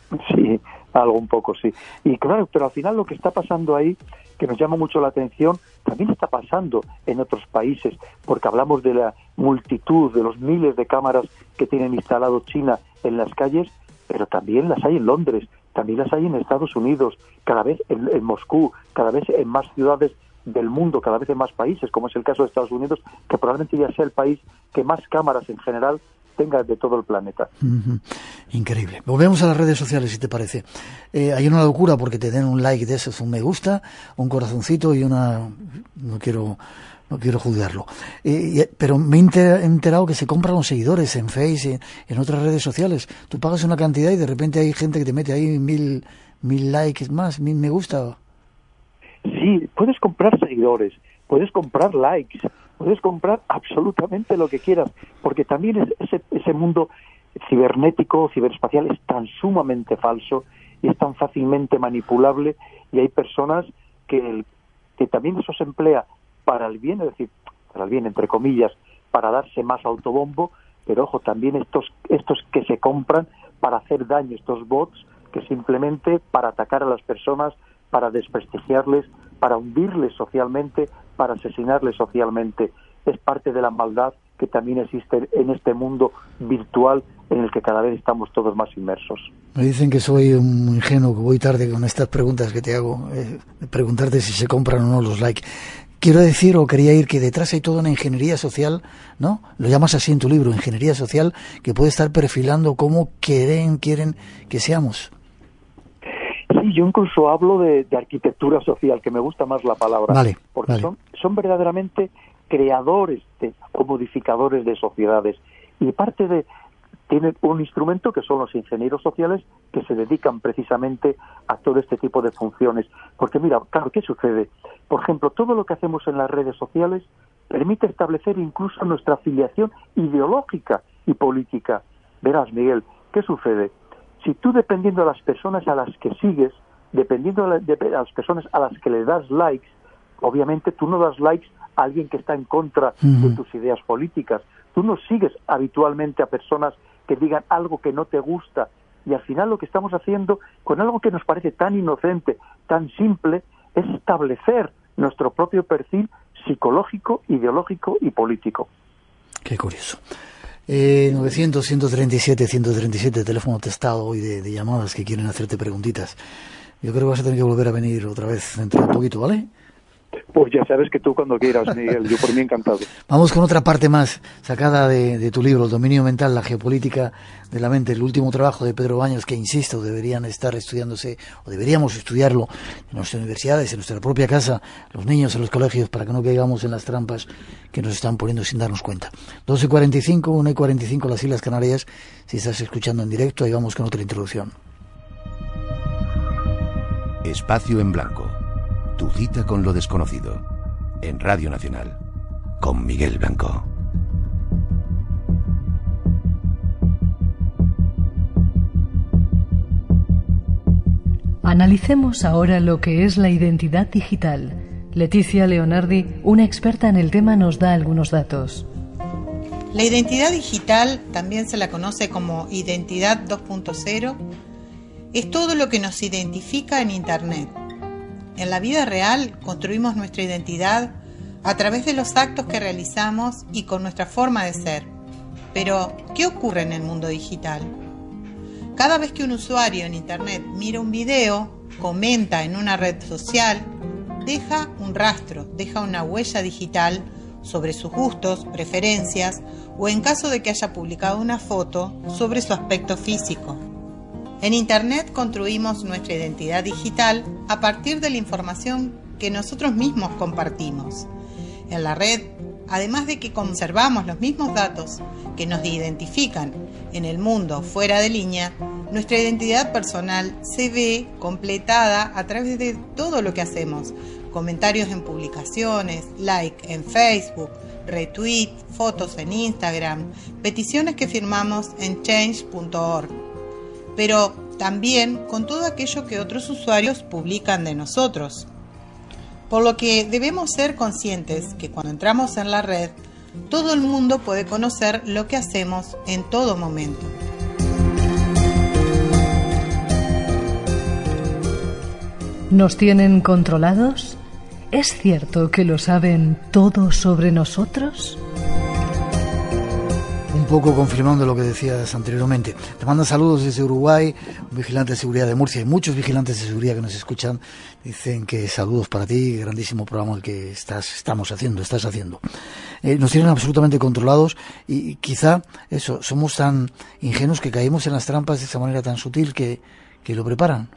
Sí, algo un poco, sí. Y claro, pero al final lo que está pasando ahí, que nos llama mucho la atención, también está pasando en otros países, porque hablamos de la multitud, de los miles de cámaras que tienen instalado China en las calles, pero también las hay en Londres, también las hay en Estados Unidos, cada vez en, en Moscú, cada vez en más ciudades del mundo, cada vez en más países, como es el caso de Estados Unidos, que probablemente ya sea el país que más cámaras en general tenga de todo el planeta.
Uh-huh. Increíble. Volvemos a las redes sociales, si te parece. Eh, hay una locura porque te den un like de esos, un me gusta, un corazoncito y una... no quiero no quiero juzgarlo. Eh, pero me he enterado que se compran los seguidores en Face, en, en otras redes sociales. Tú pagas una cantidad y de repente hay gente que te mete ahí mil, mil likes más, mil me gusta.
Sí, puedes comprar seguidores, puedes comprar likes, puedes comprar absolutamente lo que quieras, porque también es ese, ese mundo cibernético, ciberespacial, es tan sumamente falso y es tan fácilmente manipulable, y hay personas que, que también eso se emplea para el bien, es decir, para el bien, entre comillas, para darse más autobombo, pero ojo, también estos, estos que se compran para hacer daño, estos bots, que simplemente para atacar a las personas, para desprestigiarles, para hundirles socialmente, para asesinarles socialmente. Es parte de la maldad que también existe en este mundo virtual en el que cada vez estamos todos más inmersos.
Me dicen que soy un ingenuo, que voy tarde con estas preguntas que te hago, eh, preguntarte si se compran o no los likes. Quiero decir, o quería ir, que detrás hay toda una ingeniería social, ¿no? Lo llamas así en tu libro, ingeniería social, que puede estar perfilando cómo quieren, quieren que seamos.
Sí, yo incluso hablo de, de arquitectura social, que me gusta más la palabra,
vale,
porque
vale.
son, son verdaderamente creadores de, o modificadores de sociedades, y parte de tienen un instrumento que son los ingenieros sociales, que se dedican precisamente a todo este tipo de funciones. Porque mira, claro, ¿qué sucede? Por ejemplo, todo lo que hacemos en las redes sociales permite establecer incluso nuestra afiliación ideológica y política. Verás, Miguel, ¿qué sucede? Si tú, dependiendo de las personas a las que sigues, dependiendo de, la, de las personas a las que le das likes, obviamente tú no das likes a alguien que está en contra uh-huh. de tus ideas políticas. Tú no sigues habitualmente a personas que digan algo que no te gusta, y al final lo que estamos haciendo con algo que nos parece tan inocente, tan simple, es establecer nuestro propio perfil psicológico, ideológico y político.
Qué curioso. Eh, novecientos, ciento treinta y siete, ciento treinta y siete, teléfono testado hoy de, de llamadas que quieren hacerte preguntitas. Yo creo que vas a tener que volver a venir otra vez dentro de un poquito, ¿vale?
Pues ya sabes que tú cuando quieras, Miguel, yo por mí encantado.
Vamos con otra parte más sacada de, de tu libro, El dominio mental, la geopolítica de la mente, el último trabajo de Pedro Baños, que insisto, deberían estar estudiándose, o deberíamos estudiarlo en nuestras universidades, en nuestra propia casa, los niños en los colegios, para que no caigamos en las trampas que nos están poniendo sin darnos cuenta. doce y cuarenta y cinco, una y cuarenta y cinco las Islas Canarias, si estás escuchando en directo, ahí vamos con otra introducción.
Espacio en Blanco. Tu cita con lo desconocido, en Radio Nacional, con Miguel Blanco.
Analicemos ahora lo que es la identidad digital. Leticia Leonardi, una experta en el tema, nos da algunos datos.
La identidad digital, también se la conoce como identidad dos punto cero, es todo lo que nos identifica en Internet. En la vida real construimos nuestra identidad a través de los actos que realizamos y con nuestra forma de ser. Pero, ¿qué ocurre en el mundo digital? Cada vez que un usuario en Internet mira un video, comenta en una red social, deja un rastro, deja una huella digital sobre sus gustos, preferencias o, en caso de que haya publicado una foto, sobre su aspecto físico. En Internet construimos nuestra identidad digital a partir de la información que nosotros mismos compartimos. En la red, además de que conservamos los mismos datos que nos identifican en el mundo fuera de línea, nuestra identidad personal se ve completada a través de todo lo que hacemos: comentarios en publicaciones, like en Facebook, retweet, fotos en Instagram, peticiones que firmamos en change punto org. Pero también con todo aquello que otros usuarios publican de nosotros. Por lo que debemos ser conscientes que cuando entramos en la red, todo el mundo puede conocer lo que hacemos en todo momento.
¿Nos tienen controlados? ¿Es cierto que lo saben todo sobre nosotros?
Un poco confirmando lo que decías anteriormente. Te mandan saludos desde Uruguay, un vigilante de seguridad de Murcia. Hay muchos vigilantes de seguridad que nos escuchan. Dicen que saludos para ti, grandísimo programa el que estás, estamos haciendo, estás haciendo. Eh, nos tienen absolutamente controlados y, y quizá eso, somos tan ingenuos que caemos en las trampas de esa manera tan sutil que, que lo preparan.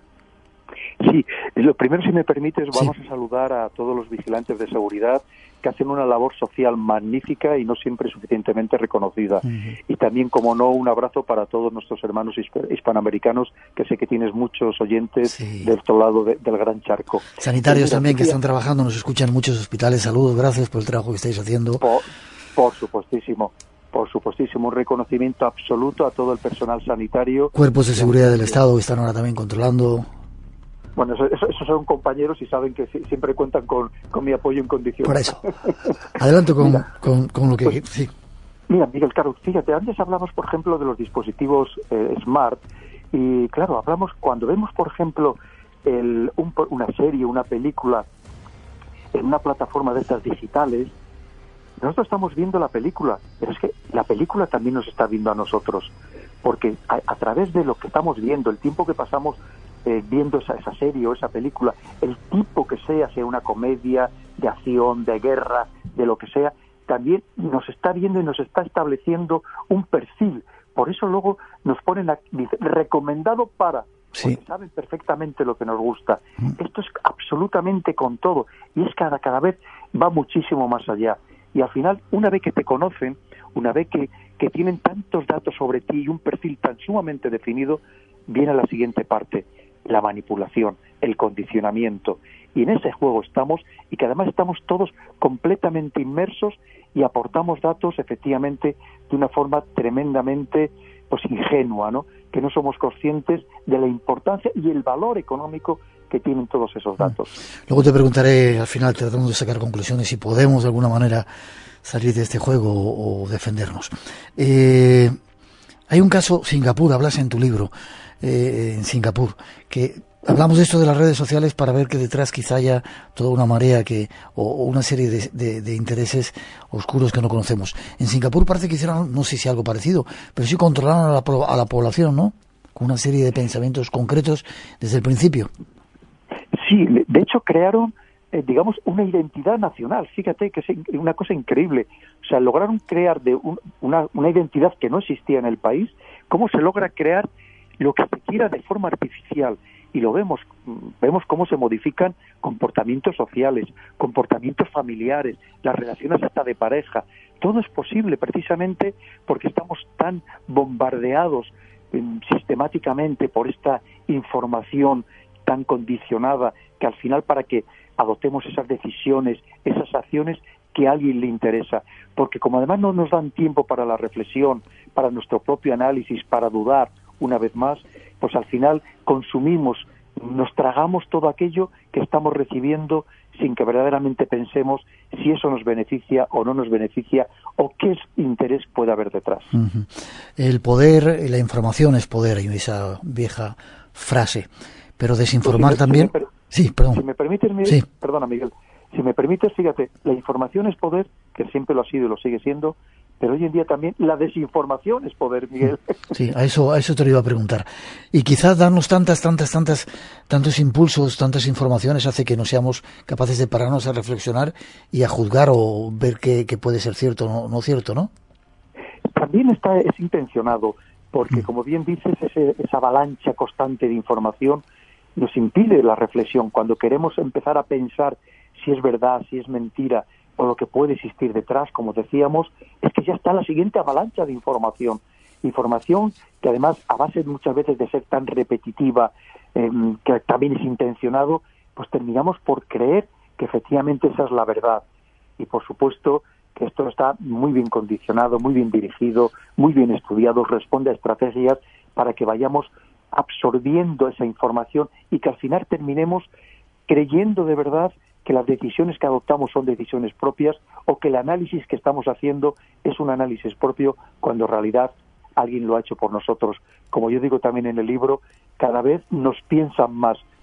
Sí, lo primero, si me permites, vamos
sí.
a saludar a todos los vigilantes de seguridad que hacen una labor social magnífica y no siempre suficientemente reconocida. Uh-huh. Y también, como no, un abrazo para todos nuestros hermanos hisp- hispanoamericanos, que sé que tienes muchos oyentes sí. del otro lado de, del gran charco.
Sanitarios también que están trabajando, nos escuchan en muchos hospitales. Saludos, gracias por el trabajo que estáis haciendo.
Por, por supuestísimo. Por supuestísimo, un reconocimiento absoluto a todo el personal sanitario.
Cuerpos de seguridad del Estado que están ahora también controlando.
Bueno, esos eso, eso son compañeros y saben que sí, siempre cuentan con, con mi apoyo incondicional.
Por eso. Adelante con, mira, con, con lo que...
Pues,
sí.
Mira, Miguel, claro, fíjate, antes hablamos, por ejemplo, de los dispositivos eh, Smart y, claro, hablamos, cuando vemos, por ejemplo, el, un, una serie, una película en una plataforma de estas digitales, nosotros estamos viendo la película, pero es que la película también nos está viendo a nosotros, porque a, a través de lo que estamos viendo, el tiempo que pasamos eh, viendo esa, esa serie o esa película, el tipo que sea, sea una comedia, de acción, de guerra, de lo que sea, también nos está viendo y nos está estableciendo un perfil. Por eso luego nos ponen, a, dice, recomendado para...
Sí.
Porque saben perfectamente lo que nos gusta. Mm. Esto es absolutamente con todo, y es cada, cada vez va muchísimo más allá. Y al final, una vez que te conocen, una vez que, que tienen tantos datos sobre ti y un perfil tan sumamente definido, viene la siguiente parte, la manipulación, el condicionamiento. Y en ese juego estamos, y que además estamos todos completamente inmersos y aportamos datos, efectivamente, de una forma tremendamente pues ingenua, ¿no? Que no somos conscientes de la importancia y el valor económico que tienen todos esos datos.
Luego te preguntaré, al final, tratando de sacar conclusiones, si podemos de alguna manera salir de este juego o, o defendernos. Eh, hay un caso, Singapur, hablas en tu libro, eh, en Singapur, que hablamos de esto de las redes sociales para ver que detrás quizá haya toda una marea que o, o una serie de, de, de intereses oscuros que no conocemos. En Singapur parece que hicieron, no sé si algo parecido, pero sí controlaron a la, a la población, ¿no? Con una serie de pensamientos concretos desde el principio.
Sí, de hecho crearon, eh, digamos, una identidad nacional. Fíjate que es una cosa increíble. O sea, lograron crear de un, una, una identidad que no existía en el país. ¿Cómo se logra crear lo que se quiera de forma artificial? Y lo vemos, vemos cómo se modifican comportamientos sociales, comportamientos familiares, las relaciones hasta de pareja. Todo es posible precisamente porque estamos tan bombardeados eh, sistemáticamente por esta información tan condicionada, que al final para que adoptemos esas decisiones, esas acciones que a alguien le interesa, porque como además no nos dan tiempo para la reflexión, para nuestro propio análisis, para dudar una vez más, pues al final consumimos, nos tragamos todo aquello que estamos recibiendo sin que verdaderamente pensemos si eso nos beneficia o no nos beneficia o qué interés puede haber detrás.
Uh-huh. El poder, la información es poder, hay esa vieja frase. Pero desinformar pues si me, también... Si me per... Sí, perdón.
Si me permites, Miguel, sí. Perdona, Miguel. Si me permites, fíjate, la información es poder, que siempre lo ha sido y lo sigue siendo, pero hoy en día también la desinformación es poder, Miguel.
Sí, a eso, a eso te lo iba a preguntar. Y quizás darnos tantas, tantas, tantas, tantos impulsos, tantas informaciones hace que no seamos capaces de pararnos a reflexionar y a juzgar o ver qué, qué puede ser cierto o no, no cierto, ¿no?
También está, es intencionado, porque, como bien dices, ese, esa avalancha constante de información nos impide la reflexión. Cuando queremos empezar a pensar si es verdad, si es mentira, o lo que puede existir detrás, como decíamos, es que ya está la siguiente avalancha de información. Información que además, a base muchas veces de ser tan repetitiva, eh, que también es intencionado, pues terminamos por creer que efectivamente esa es la verdad. Y por supuesto que esto está muy bien condicionado, muy bien dirigido, muy bien estudiado, responde a estrategias para que vayamos absorbiendo esa información y que al final terminemos creyendo de verdad que las decisiones que adoptamos son decisiones propias o que el análisis que estamos haciendo es un análisis propio cuando en realidad alguien lo ha hecho por nosotros. Como yo digo también en el libro, cada vez nos piensan más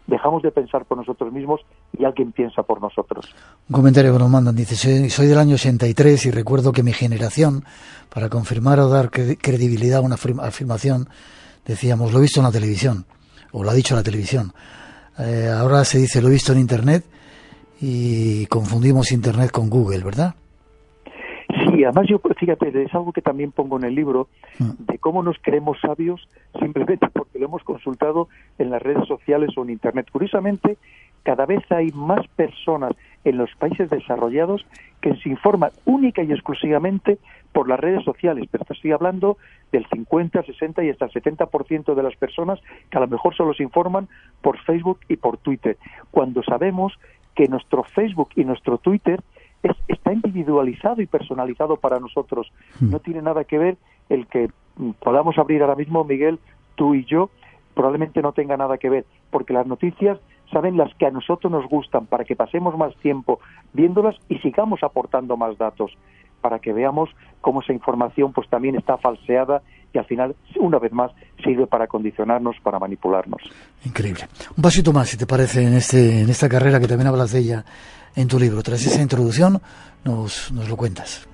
dejamos de pensar por nosotros mismos y alguien piensa por nosotros.
Un comentario que nos mandan, dice, soy, soy del año ochenta y tres y recuerdo que mi generación, para confirmar o dar credibilidad a una afirmación, decíamos, lo he visto en la televisión, o lo ha dicho la televisión. Eh, ahora se dice, lo he visto en Internet, y confundimos Internet con Google, ¿verdad?
Sí, además yo, fíjate, es algo que también pongo en el libro, de cómo nos creemos sabios simplemente porque lo hemos consultado en las redes sociales o en Internet. Curiosamente, cada vez hay más personas en los países desarrollados que se informan única y exclusivamente por las redes sociales, pero estoy hablando del cincuenta, sesenta y hasta el setenta por ciento de las personas que a lo mejor solo se informan por Facebook y por Twitter, cuando sabemos que nuestro Facebook y nuestro Twitter es, está individualizado y personalizado para nosotros. No tiene nada que ver el que podamos abrir ahora mismo, Miguel, tú y yo, probablemente no tenga nada que ver, porque las noticias saben las que a nosotros nos gustan, para que pasemos más tiempo viéndolas y sigamos aportando más datos, para que veamos cómo esa información pues también está falseada y al final, una vez más, sirve para condicionarnos, para manipularnos.
Increíble. Un pasito más, si te parece, en este en esta carrera que también hablas de ella en tu libro. Tras esa introducción, nos, nos lo cuentas.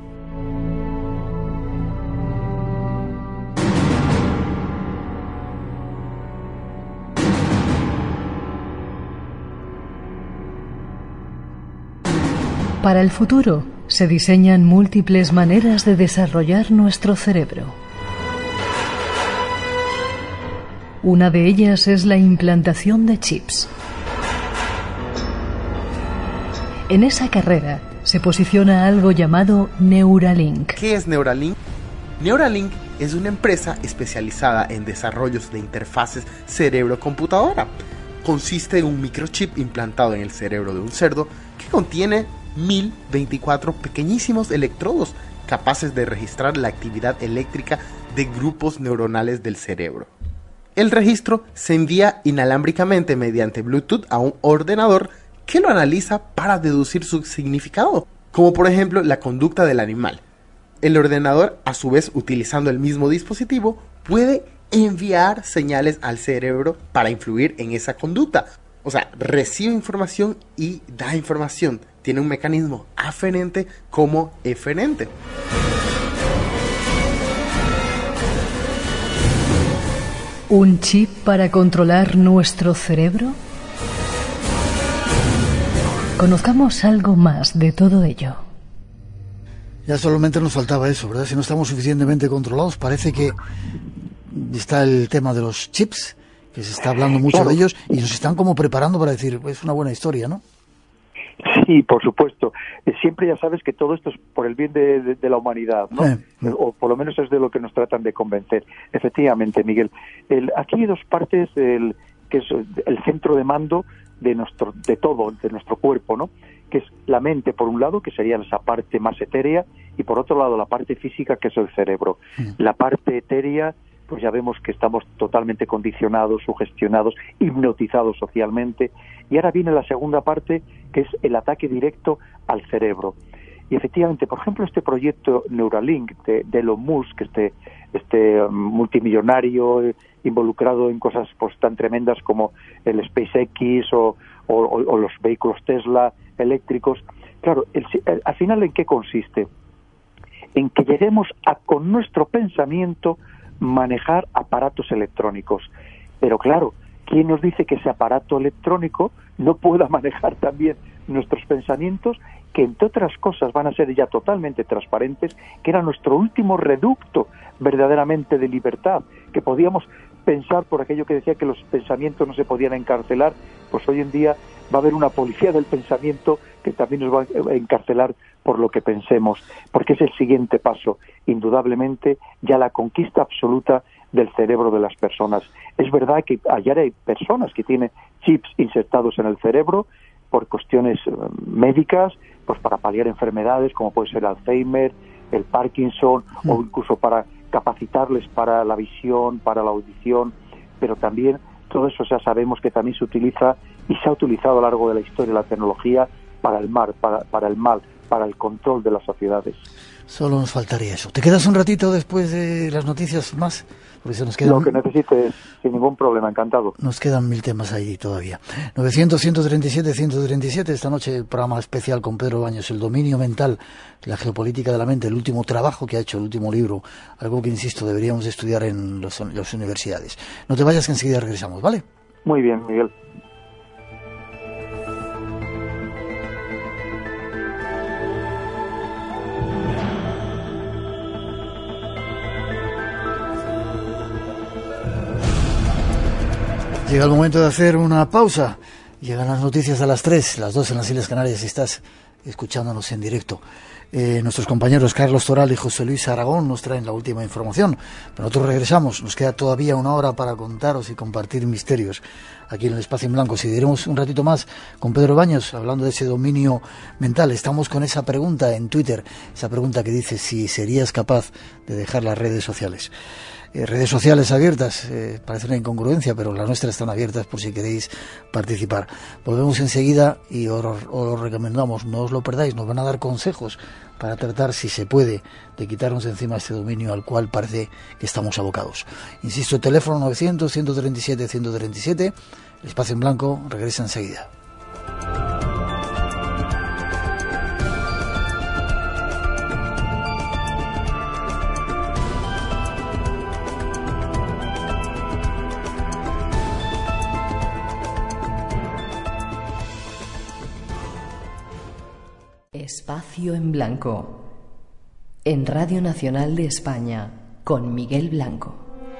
Para el futuro, se diseñan múltiples maneras de desarrollar nuestro cerebro. Una de ellas es la implantación de chips. En esa carrera se posiciona algo llamado Neuralink.
¿Qué es Neuralink? Neuralink es una empresa especializada en desarrollos de interfaces cerebro-computadora. Consiste en un microchip implantado en el cerebro de un cerdo que contiene mil veinticuatro pequeñísimos electrodos capaces de registrar la actividad eléctrica de grupos neuronales del cerebro. El registro se envía inalámbricamente mediante Bluetooth a un ordenador que lo analiza para deducir su significado, como por ejemplo la conducta del animal. El ordenador, a su vez utilizando el mismo dispositivo, puede enviar señales al cerebro para influir en esa conducta. O sea, recibe información y da información. Tiene un mecanismo aferente como eferente.
¿Un chip para controlar nuestro cerebro? Conozcamos algo más de todo ello.
Ya solamente nos faltaba eso, ¿verdad? Si no estamos suficientemente controlados, parece que está el tema de los chips, que se está hablando mucho claro. de ellos, y nos están como preparando para decir, es una buena historia, ¿no?
Sí, por supuesto. Siempre ya sabes que todo esto es por el bien de, de, de la humanidad, ¿no? Eh, eh. O por lo menos es de lo que nos tratan de convencer. Efectivamente, Miguel. El, aquí hay dos partes, el, que es el centro de mando de nuestro, de todo, de nuestro cuerpo, ¿no? Que es la mente, por un lado, que sería esa parte más etérea, y por otro lado, la parte física, que es el cerebro. Eh. La parte etérea, pues ya vemos que estamos totalmente condicionados, sugestionados, hipnotizados socialmente. Y ahora viene la segunda parte, que es el ataque directo al cerebro. Y efectivamente, por ejemplo, este proyecto Neuralink de, de Elon Musk, este, este um, multimillonario eh, involucrado en cosas pues tan tremendas como el SpaceX o, o, o los vehículos Tesla eléctricos. Claro, el, el, al final, ¿en qué consiste? En que lleguemos a, con nuestro pensamiento, manejar aparatos electrónicos. Pero claro, ¿quién nos dice que ese aparato electrónico no pueda manejar también nuestros pensamientos, que entre otras cosas van a ser ya totalmente transparentes, que era nuestro último reducto verdaderamente de libertad, que podíamos pensar por aquello que decía que los pensamientos no se podían encarcelar? Pues hoy en día va a haber una policía del pensamiento que también nos va a encarcelar por lo que pensemos, porque es el siguiente paso, indudablemente, ya la conquista absoluta del cerebro de las personas. Es verdad que ayer hay personas que tienen chips insertados en el cerebro por cuestiones uh, médicas, pues para paliar enfermedades como puede ser el Alzheimer, el Parkinson, mm. o incluso para capacitarles para la visión, para la audición, pero también todo eso ya sabemos que también se utiliza y se ha utilizado a lo largo de la historia de la tecnología para el mal, para, para el mal, para el control de las sociedades.
Solo nos faltaría eso. ¿Te quedas un ratito después de las noticias más? Porque se nos quedan...
Lo que necesites, sin ningún problema, encantado.
Nos quedan mil temas ahí todavía. novecientos, ciento treinta y siete, ciento treinta y siete, esta noche programa especial con Pedro Baños, el dominio mental, la geopolítica de la mente, el último trabajo que ha hecho, el último libro, algo que, insisto, deberíamos estudiar en los, en las universidades. No te vayas, que enseguida regresamos, ¿vale?
Muy bien, Miguel.
Llega el momento de hacer una pausa. Llegan las noticias a las tres, las dos en las Islas Canarias, si estás escuchándonos en directo. Eh, nuestros compañeros Carlos Toral y José Luis Aragón nos traen la última información. Pero nosotros regresamos, nos queda todavía una hora para contaros y compartir misterios aquí en el Espacio en Blanco. Seguiremos un ratito más con Pedro Baños hablando de ese dominio mental. Estamos con esa pregunta en Twitter, esa pregunta que dice si serías capaz de dejar las redes sociales. Eh, redes sociales abiertas, eh, parece una incongruencia, pero las nuestras están abiertas por si queréis participar. Volvemos enseguida y os, os lo recomendamos, no os lo perdáis, nos van a dar consejos para tratar, si se puede, de quitarnos encima este dominio al cual parece que estamos abocados. Insisto, teléfono novecientos, ciento treinta y siete, ciento treinta y siete, el Espacio en Blanco regresa enseguida.
Espacio en Blanco, en Radio Nacional de España, con Miguel Blanco.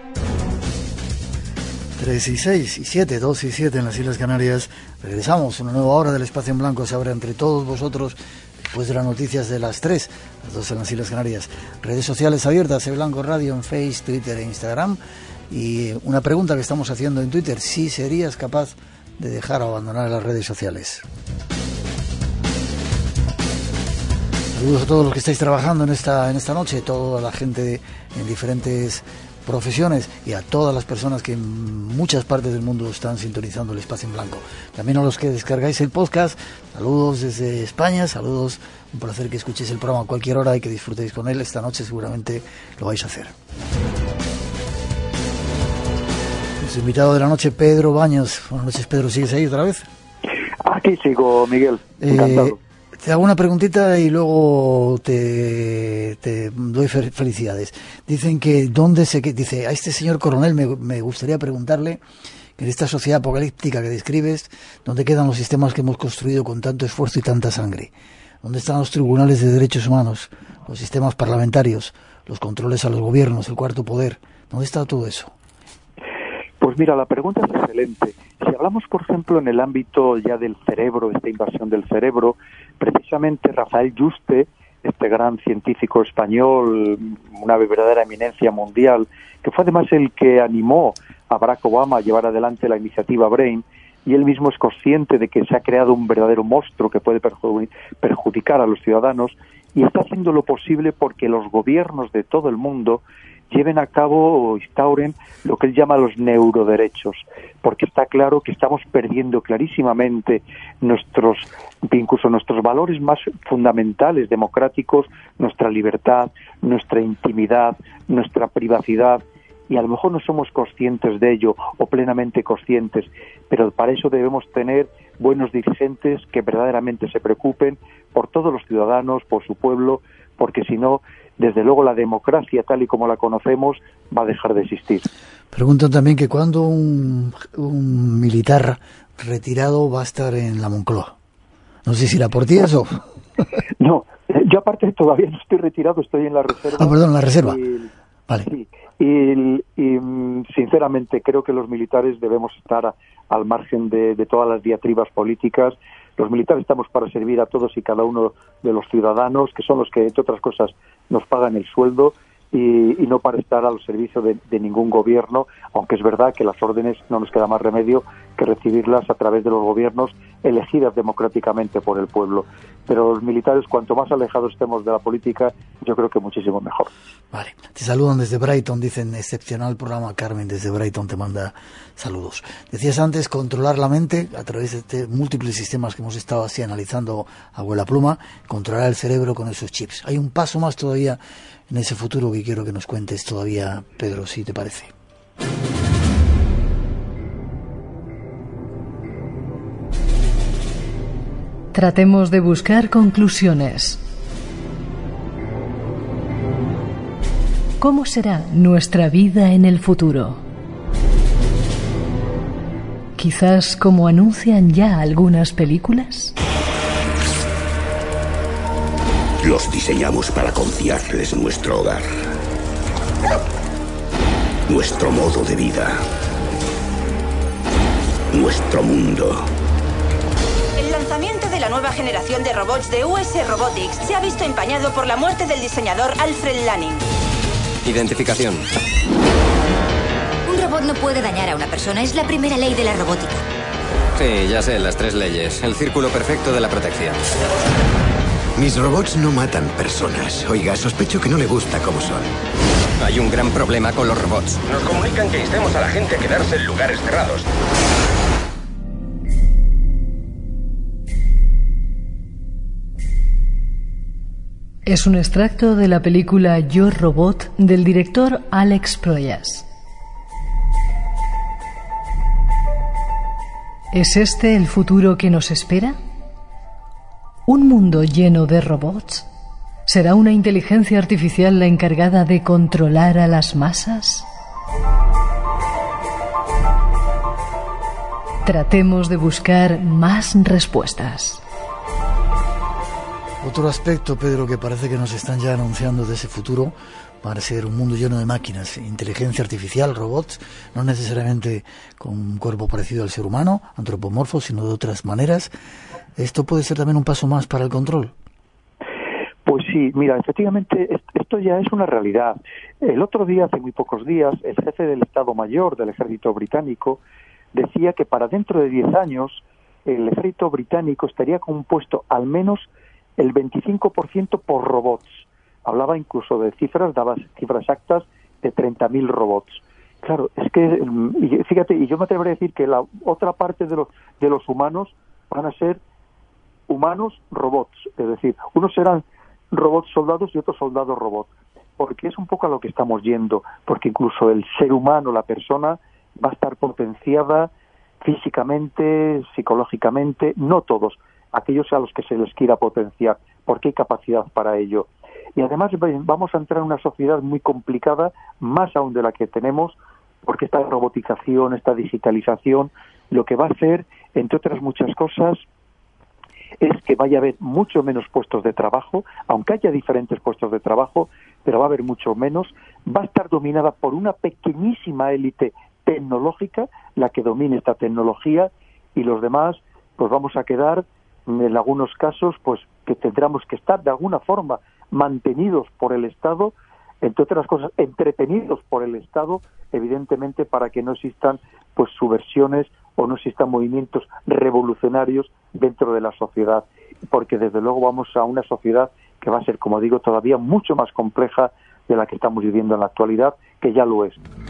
tres y seis y siete, dos y siete en las Islas Canarias. Regresamos, una nueva hora del Espacio en Blanco se abre entre todos vosotros después de las noticias de las tres, las dos en las Islas Canarias. Redes sociales abiertas, El Blanco Radio en Facebook, Twitter e Instagram. Y una pregunta que estamos haciendo en Twitter: si serías capaz de dejar o abandonar las redes sociales. Saludos a todos los que estáis trabajando en esta en esta noche, toda la gente de, en diferentes profesiones, y a todas las personas que en muchas partes del mundo están sintonizando el Espacio en Blanco. También a los que descargáis el podcast, saludos desde España, saludos, un placer que escuchéis el programa a cualquier hora y que disfrutéis con él. Esta noche seguramente lo vais a hacer. Nuestro invitado de la noche, Pedro Baños. Buenas noches, Pedro, ¿sigues ahí otra vez?
Aquí sigo, Miguel, encantado.
Eh, Te hago una preguntita y luego te, te doy felicidades. Dicen que, ¿dónde se que dice a este señor coronel me, me gustaría preguntarle que en esta sociedad apocalíptica que describes, ¿dónde quedan los sistemas que hemos construido con tanto esfuerzo y tanta sangre? ¿Dónde están los tribunales de derechos humanos, los sistemas parlamentarios, los controles a los gobiernos, el cuarto poder? ¿Dónde está todo eso?
Pues mira, la pregunta es excelente. Si hablamos, por ejemplo, en el ámbito ya del cerebro, esta invasión del cerebro, precisamente Rafael Yuste, este gran científico español, una verdadera eminencia mundial, que fue además el que animó a Barack Obama a llevar adelante la iniciativa Brain, y él mismo es consciente de que se ha creado un verdadero monstruo que puede perjudicar a los ciudadanos, y está haciendo lo posible porque los gobiernos de todo el mundo lleven a cabo o instauren lo que él llama los neuroderechos, porque está claro que estamos perdiendo clarísimamente nuestros, incluso nuestros valores más fundamentales, democráticos, nuestra libertad, nuestra intimidad, nuestra privacidad, y a lo mejor no somos conscientes de ello o plenamente conscientes, pero para eso debemos tener buenos dirigentes que verdaderamente se preocupen por todos los ciudadanos, por su pueblo, porque si no, desde luego la democracia tal y como la conocemos va a dejar de existir.
Preguntan también que cuándo un, un militar retirado va a estar en la Moncloa. No sé si era por ti eso.
No, yo aparte todavía no estoy retirado, estoy en la reserva.
Ah, perdón, en la reserva.
Y,
vale.
Sí, y, y sinceramente creo que los militares debemos estar a, al margen de, de todas las diatribas políticas. Los militares estamos para servir a todos y cada uno de los ciudadanos, que son los que, entre otras cosas, nos pagan el sueldo, y, y no para estar al servicio de, de ningún gobierno, aunque es verdad que las órdenes no nos queda más remedio que recibirlas a través de los gobiernos elegidas democráticamente por el pueblo. pero los militares, cuanto más alejados estemos de la política, yo creo que muchísimo mejor.
Vale, te saludan desde Brighton, dicen, excepcional programa. Carmen desde Brighton te manda saludos. Decías antes, controlar la mente a través de este, múltiples sistemas que hemos estado así analizando, abuela pluma, controlar el cerebro con esos chips. Hay un paso más todavía en ese futuro que quiero que nos cuentes todavía, Pedro, si te parece.
Tratemos de buscar conclusiones. ¿Cómo será nuestra vida en el futuro? Quizás como anuncian ya algunas películas.
Los diseñamos para confiarles nuestro hogar, nuestro modo de vida, nuestro mundo.
El lanzamiento de la nueva generación de robots de U S Robotics se ha visto empañado por la muerte del diseñador Alfred Lanning.
Identificación.
Un robot no puede dañar a una persona, es la primera ley de la robótica.
Sí, ya sé, las tres leyes. El círculo perfecto de la protección.
Mis robots no matan personas. Oiga, sospecho que no le gusta cómo son.
Hay un gran problema con los robots.
Nos comunican que instemos a la gente a quedarse en lugares cerrados.
Es un extracto de la película Yo, Robot del director Alex Proyas. ¿Es este el futuro que nos espera? ¿Un mundo lleno de robots? ¿Será una inteligencia artificial la encargada de controlar a las masas? Tratemos de buscar más respuestas.
Otro aspecto, Pedro, que parece que nos están ya anunciando de ese futuro, va a ser un mundo lleno de máquinas, inteligencia artificial, robots, no necesariamente con un cuerpo parecido al ser humano, antropomorfo, sino de otras maneras. ¿Esto puede ser también un paso más para el control?
Pues sí, mira, efectivamente esto ya es una realidad. El otro día, hace muy pocos días, el jefe del Estado Mayor del Ejército Británico decía que para dentro de diez años el Ejército Británico estaría compuesto al menos el veinticinco por ciento por robots. Hablaba incluso de cifras, daba cifras exactas de treinta mil robots. Claro, es que, y fíjate, y yo me atrevería a decir que la otra parte de los, de los humanos van a ser humanos robots, es decir, unos serán robots soldados y otros soldados robots, porque es un poco a lo que estamos yendo, porque incluso el ser humano, la persona, va a estar potenciada físicamente, psicológicamente, no todos, aquellos a los que se les quiera potenciar, porque hay capacidad para ello. Y además vamos a entrar en una sociedad muy complicada, más aún de la que tenemos, porque esta robotización, esta digitalización, lo que va a hacer, entre otras muchas cosas, es que vaya a haber mucho menos puestos de trabajo, aunque haya diferentes puestos de trabajo, pero va a haber mucho menos, va a estar dominada por una pequeñísima élite tecnológica, la que domine esta tecnología, y los demás, pues vamos a quedar, en algunos casos, pues que tendremos que estar de alguna forma mantenidos por el Estado, entre otras cosas, entretenidos por el Estado, evidentemente para que no existan pues subversiones o no existan movimientos revolucionarios dentro de la sociedad, porque desde luego vamos a una sociedad que va a ser, como digo, todavía mucho más compleja de la que estamos viviendo en la actualidad, que ya lo es.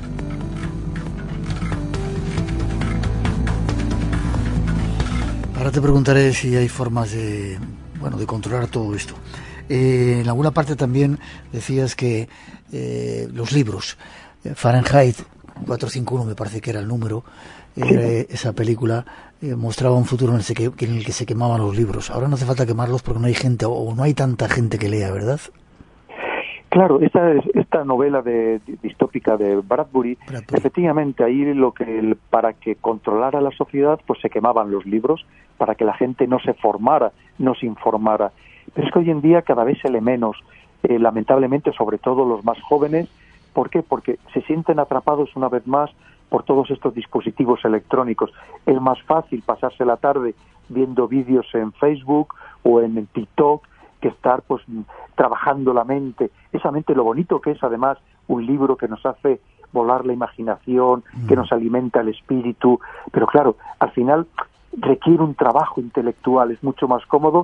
Ahora te preguntaré si hay formas de, bueno, de controlar todo esto. Eh, en alguna parte también decías que eh, los libros, eh, Fahrenheit cuatrocientos cincuenta y uno me parece que era el número, eh, esa película eh, mostraba un futuro en el, que, en el que se quemaban los libros. Ahora no hace falta quemarlos porque no hay gente o no hay tanta gente que lea, ¿verdad?
Claro, esta, esta novela de, de, distópica de Bradbury, Bradbury, efectivamente ahí lo que para que controlara la sociedad, pues se quemaban los libros para que la gente no se formara, no se informara. Pero es que hoy en día cada vez se lee menos, eh, lamentablemente, sobre todo los más jóvenes. ¿Por qué? Porque se sienten atrapados una vez más por todos estos dispositivos electrónicos. Es más fácil pasarse la tarde viendo vídeos en Facebook o en TikTok que estar pues trabajando la mente, esa mente, lo bonito que es además un libro que nos hace volar la imaginación, mm. que nos alimenta el espíritu, pero claro, al final requiere un trabajo intelectual, es mucho más cómodo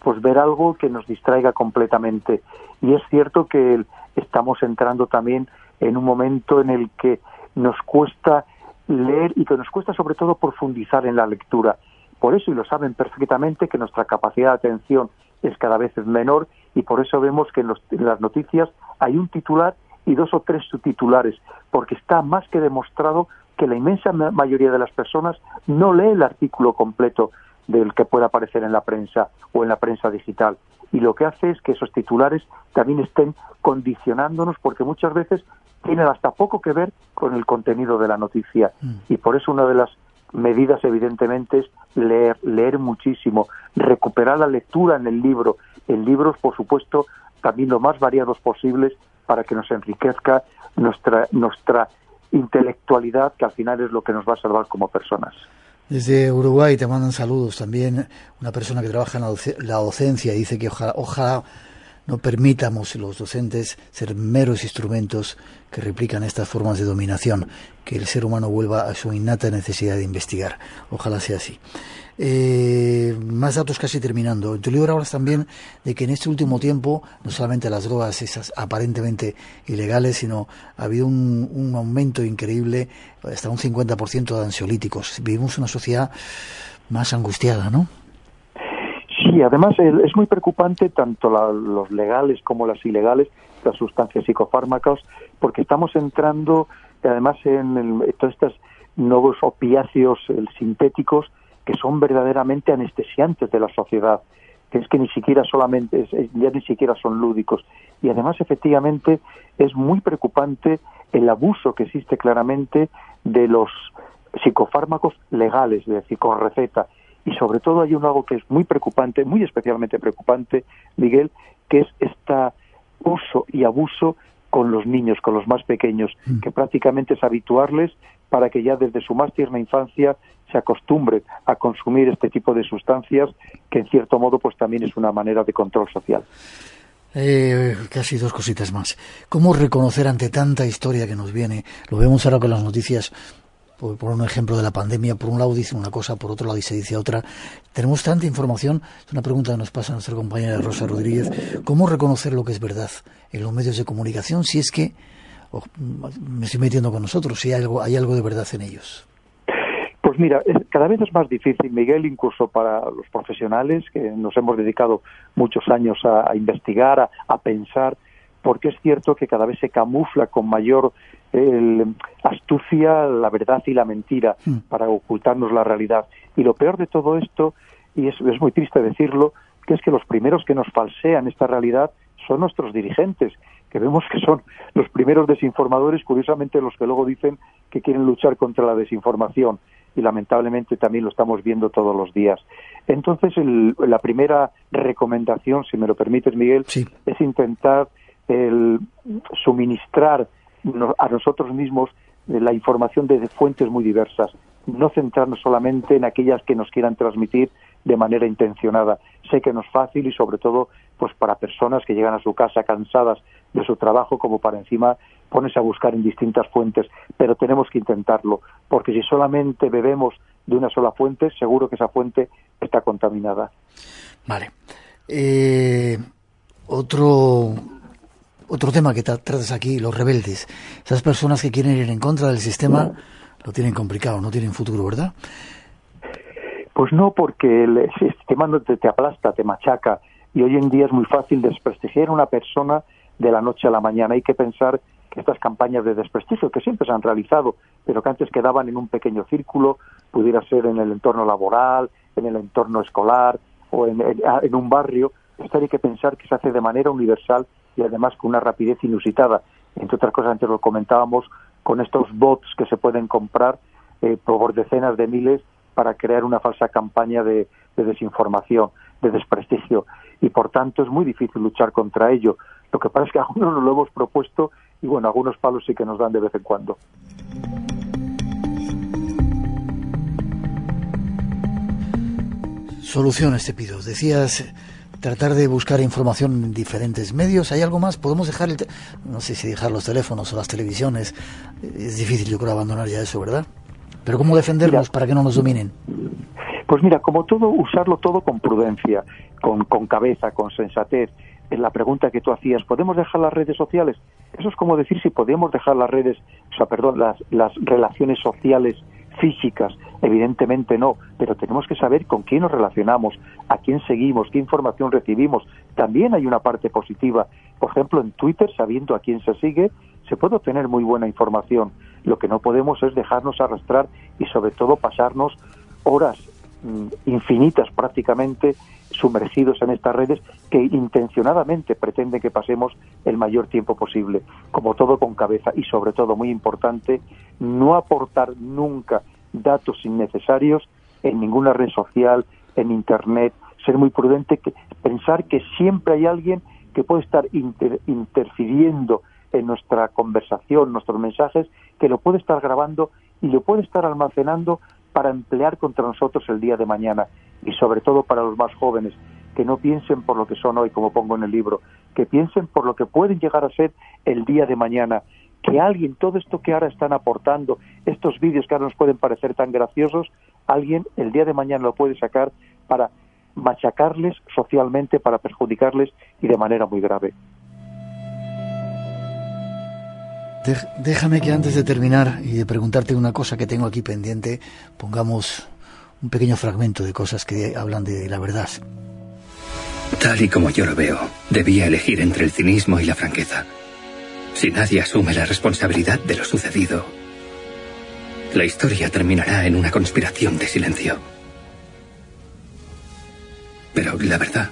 pues ver algo que nos distraiga completamente. Y es cierto que estamos entrando también en un momento en el que nos cuesta leer y que nos cuesta sobre todo profundizar en la lectura. Por eso, y lo saben perfectamente, que nuestra capacidad de atención es cada vez menor, y por eso vemos que en, los, en las noticias hay un titular y dos o tres subtitulares, porque está más que demostrado que la inmensa mayoría de las personas no lee el artículo completo del que pueda aparecer en la prensa o en la prensa digital, y lo que hace es que esos titulares también estén condicionándonos, porque muchas veces tienen hasta poco que ver con el contenido de la noticia. Mm. Y por eso una de las medidas, evidentemente, es leer, leer muchísimo, recuperar la lectura en el libro, en libros, por supuesto, también lo más variados posibles, para que nos enriquezca nuestra nuestra intelectualidad, que al final es lo que nos va a salvar como personas.
Desde Uruguay te mandan saludos también una persona que trabaja en la, doc- la docencia y dice que ojalá, ojalá no permitamos los docentes ser meros instrumentos que replican estas formas de dominación, que el ser humano vuelva a su innata necesidad de investigar. Ojalá sea así. Eh, más datos casi terminando. En tu libro hablas también de que en este último tiempo, no solamente las drogas esas aparentemente ilegales, sino ha habido un, un aumento increíble, hasta un cincuenta por ciento de ansiolíticos. Vivimos una sociedad más angustiada, ¿no?
Sí, además es muy preocupante tanto la, los legales como las ilegales, las sustancias psicofármacos, porque estamos entrando además en, el, en todos estos nuevos opiáceos el, sintéticos, que son verdaderamente anestesiantes de la sociedad, que es que ni siquiera solamente es, ya ni siquiera son lúdicos. Y además, efectivamente, es muy preocupante el abuso que existe claramente de los psicofármacos legales, es decir, con receta. Y sobre todo hay un algo que es muy preocupante, muy especialmente preocupante, Miguel, que es este uso y abuso con los niños, con los más pequeños, mm. que prácticamente es habituarles para que ya desde su más tierna infancia se acostumbren a consumir este tipo de sustancias, que en cierto modo pues también es una manera de control social.
Eh, casi dos cositas más. ¿Cómo reconocer ante tanta historia que nos viene? Lo vemos ahora con las noticias, por, por un ejemplo de la pandemia. Por un lado dice una cosa, por otro lado se dice otra. Tenemos tanta información. Es una pregunta que nos pasa a nuestra compañera Rosa Rodríguez. ¿Cómo reconocer lo que es verdad en los medios de comunicación, si es que oh, me estoy metiendo con nosotros, si hay algo, hay algo de verdad en ellos?
Pues mira, es, cada vez es más difícil, Miguel, incluso para los profesionales que nos hemos dedicado muchos años a, a investigar, a, a pensar, porque es cierto que cada vez se camufla con mayor el, astucia la verdad y la mentira mm. para ocultarnos la realidad. Y lo peor de todo esto, y es, es muy triste decirlo, que es que los primeros que nos falsean esta realidad son nuestros dirigentes, que vemos que son los primeros desinformadores, curiosamente los que luego dicen que quieren luchar contra la desinformación. Y lamentablemente también lo estamos viendo todos los días. Entonces, el, la primera recomendación, si me lo permites, Miguel, sí. es intentar el, suministrar no, a nosotros mismos la información de fuentes muy diversas, no centrarnos solamente en aquellas que nos quieran transmitir de manera intencionada. Sé que no es fácil y sobre todo pues para personas que llegan a su casa cansadas de su trabajo, como para encima ponerse a buscar en distintas fuentes, pero tenemos que intentarlo, porque si solamente bebemos de una sola fuente, seguro que esa fuente está contaminada.
Vale. Eh, otro otro tema que tra- tratas aquí, los rebeldes. Esas personas que quieren ir en contra del sistema lo tienen complicado, no tienen futuro, ¿verdad?
Pues no, porque el sistema no te, te aplasta, te machaca, y hoy en día es muy fácil desprestigiar a una persona de la noche a la mañana. Hay que pensar que estas campañas de desprestigio, que siempre se han realizado, pero que antes quedaban en un pequeño círculo, pudiera ser en el entorno laboral, en el entorno escolar o en, en, en un barrio, esto hay que pensar que se hace de manera universal y además con una rapidez inusitada. Entre otras cosas, antes lo comentábamos, con estos bots que se pueden comprar eh, por decenas de miles para crear una falsa campaña de, de desinformación, de desprestigio. Y por tanto es muy difícil luchar contra ello. Lo que pasa es que algunos nos lo hemos propuesto y bueno, algunos palos sí que nos dan de vez en cuando.
Soluciones te pido. Decías tratar de buscar información en diferentes medios. ¿Hay algo más? ¿Podemos dejar el te- no sé si dejar los teléfonos o las televisiones? Es difícil, yo creo, abandonar ya eso, ¿verdad? Pero ¿cómo defendernos Mira, para que no nos dominen?
Pues mira, como todo, usarlo todo con prudencia. con, con cabeza, con sensatez. En la pregunta que tú hacías, ¿podemos dejar las redes sociales? Eso es como decir si podemos dejar las redes, o sea, perdón, las, las relaciones sociales físicas. Evidentemente no, pero tenemos que saber con quién nos relacionamos, a quién seguimos, qué información recibimos. También hay una parte positiva. Por ejemplo, en Twitter, sabiendo a quién se sigue, se puede obtener muy buena información. Lo que no podemos es dejarnos arrastrar y sobre todo pasarnos horas mmm, infinitas prácticamente sumergidos en estas redes que intencionadamente pretenden que pasemos el mayor tiempo posible. Como todo, con cabeza, y sobre todo, muy importante, no aportar nunca datos innecesarios en ninguna red social, en Internet. Ser muy prudente, que, pensar que siempre hay alguien que puede estar inter, interfiriendo en nuestra conversación, nuestros mensajes, que lo puede estar grabando y lo puede estar almacenando para emplear contra nosotros el día de mañana. Y sobre todo para los más jóvenes, que no piensen por lo que son hoy, como pongo en el libro, que piensen por lo que pueden llegar a ser el día de mañana. Que alguien, todo esto que ahora están aportando, estos vídeos que ahora nos pueden parecer tan graciosos, alguien el día de mañana lo puede sacar para machacarles socialmente, para perjudicarles y de manera muy grave.
Déjame que antes de terminar y de preguntarte una cosa que tengo aquí pendiente, pongamos un pequeño fragmento de cosas que hablan de la verdad.
Tal y como yo lo veo, debía elegir entre el cinismo y la franqueza. Si nadie asume la responsabilidad de lo sucedido, la historia terminará en una conspiración de silencio. Pero la verdad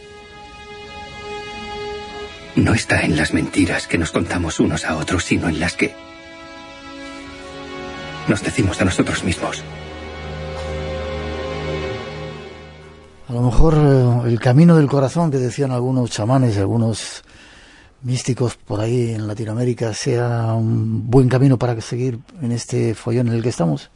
no está en las mentiras que nos contamos unos a otros, sino en las que nos decimos a nosotros mismos.
A lo mejor eh, el camino del corazón que decían algunos chamanes, algunos místicos por ahí en Latinoamérica, sea un buen camino para seguir en este follón en el que estamos.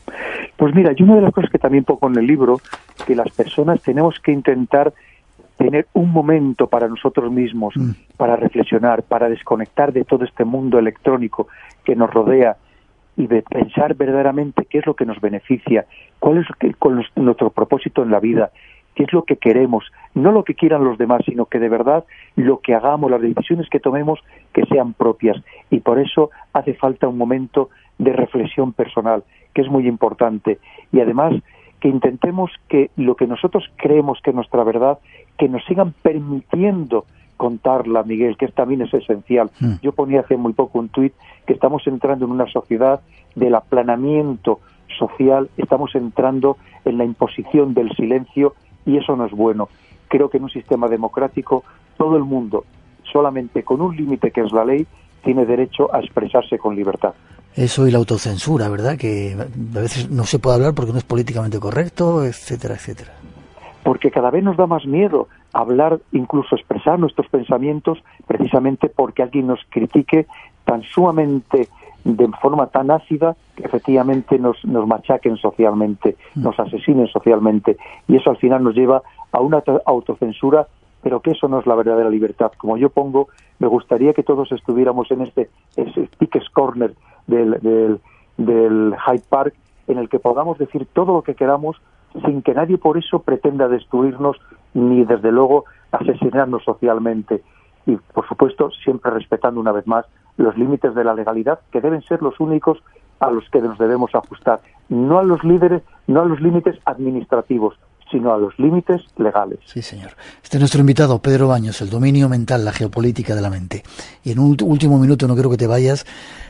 Pues mira, y una de las cosas que también pongo en el libro, que las personas tenemos que intentar tener un momento para nosotros mismos, mm. para reflexionar, para desconectar de todo este mundo electrónico que nos rodea y de pensar verdaderamente qué es lo que nos beneficia, cuál es nuestro propósito en la vida, qué es lo que queremos, no lo que quieran los demás, sino que de verdad lo que hagamos, las decisiones que tomemos, que sean propias. Y por eso hace falta un momento de reflexión personal, que es muy importante. Y además que intentemos que lo que nosotros creemos que es nuestra verdad, que nos sigan permitiendo contarla, Miguel, que también es esencial. Mm. Yo ponía hace muy poco un tuit que estamos entrando en una sociedad del aplanamiento social, estamos entrando en la imposición del silencio y eso no es bueno. Creo que en un sistema democrático todo el mundo, solamente con un límite que es la ley, tiene derecho a expresarse con libertad.
Eso y la autocensura, ¿verdad? Que a veces no se puede hablar porque no es políticamente correcto, etcétera, etcétera.
Porque cada vez nos da más miedo hablar, incluso expresar nuestros pensamientos, precisamente porque alguien nos critique tan sumamente, de forma tan ácida, que efectivamente nos, nos machaquen socialmente, mm. nos asesinen socialmente. Y eso al final nos lleva a una autocensura, pero que eso no es la verdadera libertad. Como yo pongo, me gustaría que todos estuviéramos en este, este Speaker's Corner del, del, del Hyde Park, en el que podamos decir todo lo que queramos sin que nadie por eso pretenda destruirnos ni desde luego asesinarnos socialmente. Y por supuesto siempre respetando una vez más los límites de la legalidad, que deben ser los únicos a los que nos debemos ajustar, no a los líderes, no a los límites administrativos, sino a los límites legales.
Sí, señor. Este es nuestro invitado, Pedro Baños, el dominio mental, la geopolítica de la mente. Y en un último minuto, no quiero que te vayas,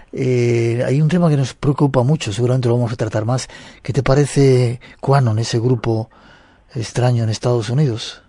eh, hay un tema que nos preocupa mucho, seguramente lo vamos a tratar más. ¿Qué te parece QAnon, ese grupo extraño en Estados Unidos?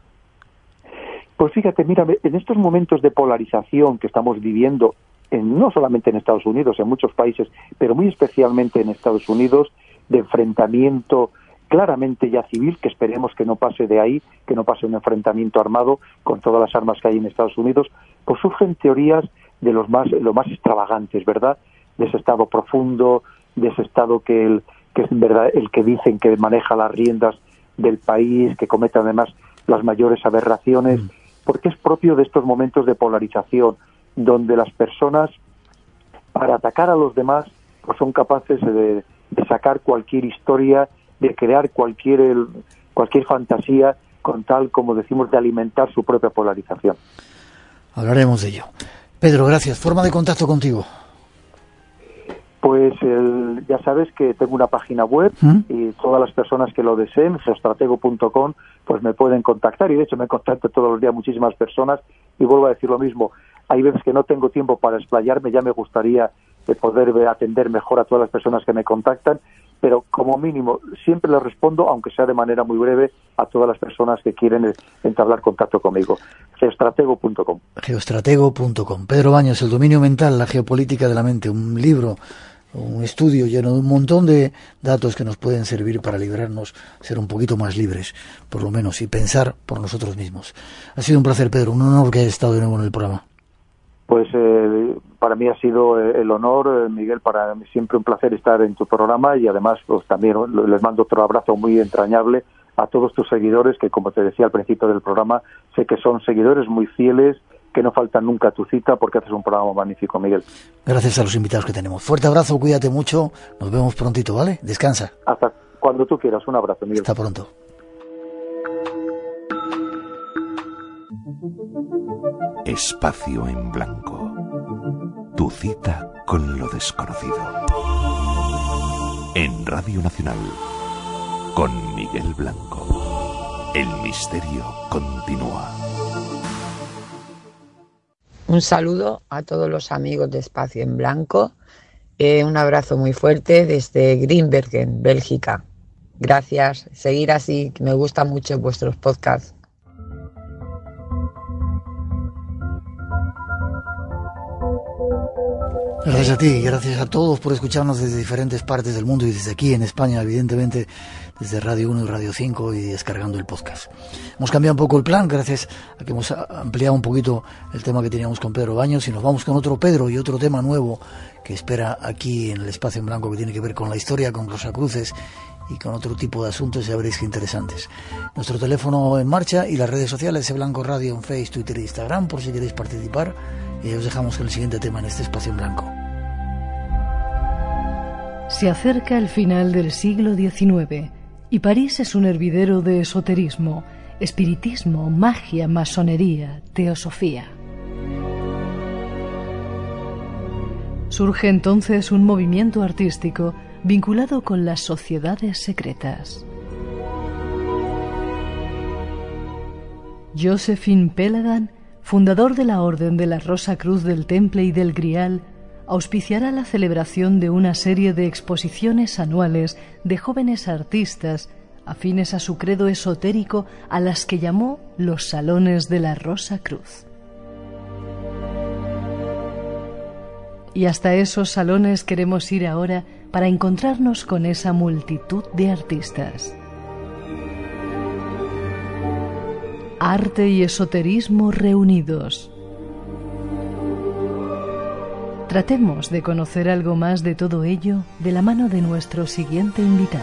Pues fíjate, mira, en estos momentos de polarización que estamos viviendo, en, no solamente en Estados Unidos, en muchos países, pero muy especialmente en Estados Unidos, de enfrentamiento claramente ya civil, que esperemos que no pase de ahí, que no pase un enfrentamiento armado con todas las armas que hay en Estados Unidos, pues surgen teorías de los más, lo más extravagantes, ¿verdad? De ese estado profundo, de ese estado que, el, que es verdad, el que dicen que maneja las riendas del país, que comete además las mayores aberraciones, mm. porque es propio de estos momentos de polarización, donde las personas, para atacar a los demás, pues son capaces de, de sacar cualquier historia, de crear cualquier cualquier fantasía con tal, como decimos, de alimentar su propia polarización.
Hablaremos de ello. Pedro, gracias. Forma de contacto contigo.
Pues el, ya sabes que tengo una página web ¿Mm? y todas las personas que lo deseen, geostratego punto com, pues me pueden contactar, y de hecho me contactan todos los días muchísimas personas, y vuelvo a decir lo mismo, hay veces que no tengo tiempo para explayarme, ya me gustaría eh, poder atender mejor a todas las personas que me contactan, pero como mínimo siempre les respondo, aunque sea de manera muy breve, a todas las personas que quieren eh, entablar contacto conmigo. geostratego punto com.
geostratego punto com. Pedro Baños, El dominio mental, la geopolítica de la mente, un libro, un estudio lleno de un montón de datos que nos pueden servir para librarnos, ser un poquito más libres, por lo menos, y pensar por nosotros mismos. Ha sido un placer, Pedro, un honor que hayas estado de nuevo en el programa.
Pues eh, para mí ha sido el honor, eh, Miguel, para mí siempre un placer estar en tu programa, y además pues también les mando otro abrazo muy entrañable a todos tus seguidores, que como te decía al principio del programa, sé que son seguidores muy fieles, que no faltan nunca a tu cita, porque haces un programa magnífico, Miguel.
Gracias a los invitados que tenemos. Fuerte abrazo, cuídate mucho, nos vemos prontito, ¿vale? Descansa.
Hasta cuando tú quieras, un abrazo, Miguel.
Hasta pronto.
Espacio en Blanco. Tu cita con lo desconocido. En Radio Nacional, con Miguel Blanco. El misterio continúa.
Un saludo a todos los amigos de Espacio en Blanco. Eh, un abrazo muy fuerte desde Grimbergen, Bélgica. Gracias. Seguir así, que me gustan mucho vuestros podcasts.
Gracias a ti, gracias a todos por escucharnos desde diferentes partes del mundo, y desde aquí en España, evidentemente, desde Radio uno y Radio cinco, y descargando el podcast. Hemos cambiado un poco el plan gracias a que hemos ampliado un poquito el tema que teníamos con Pedro Baños, y nos vamos con otro Pedro y otro tema nuevo que espera aquí en el Espacio en Blanco, que tiene que ver con la historia, con Rosacruces y con otro tipo de asuntos, ya veréis que interesantes. Nuestro teléfono en marcha y las redes sociales, Blanco Radio en Facebook, Twitter e Instagram, por si queréis participar. Y os dejamos con el siguiente tema en este Espacio en Blanco.
Se acerca el final del siglo diecinueve y París es un hervidero de esoterismo, espiritismo, magia, masonería, teosofía. Surge entonces un movimiento artístico vinculado con las sociedades secretas. Josephine Pelagan, fundador de la Orden de la Rosa Cruz del Temple y del Grial, auspiciará la celebración de una serie de exposiciones anuales de jóvenes artistas afines a su credo esotérico, a las que llamó los Salones de la Rosa Cruz. Y hasta esos salones queremos ir ahora para encontrarnos con esa multitud de artistas. Arte y esoterismo reunidos. Tratemos de conocer algo más de todo ello de la mano de nuestro siguiente invitado.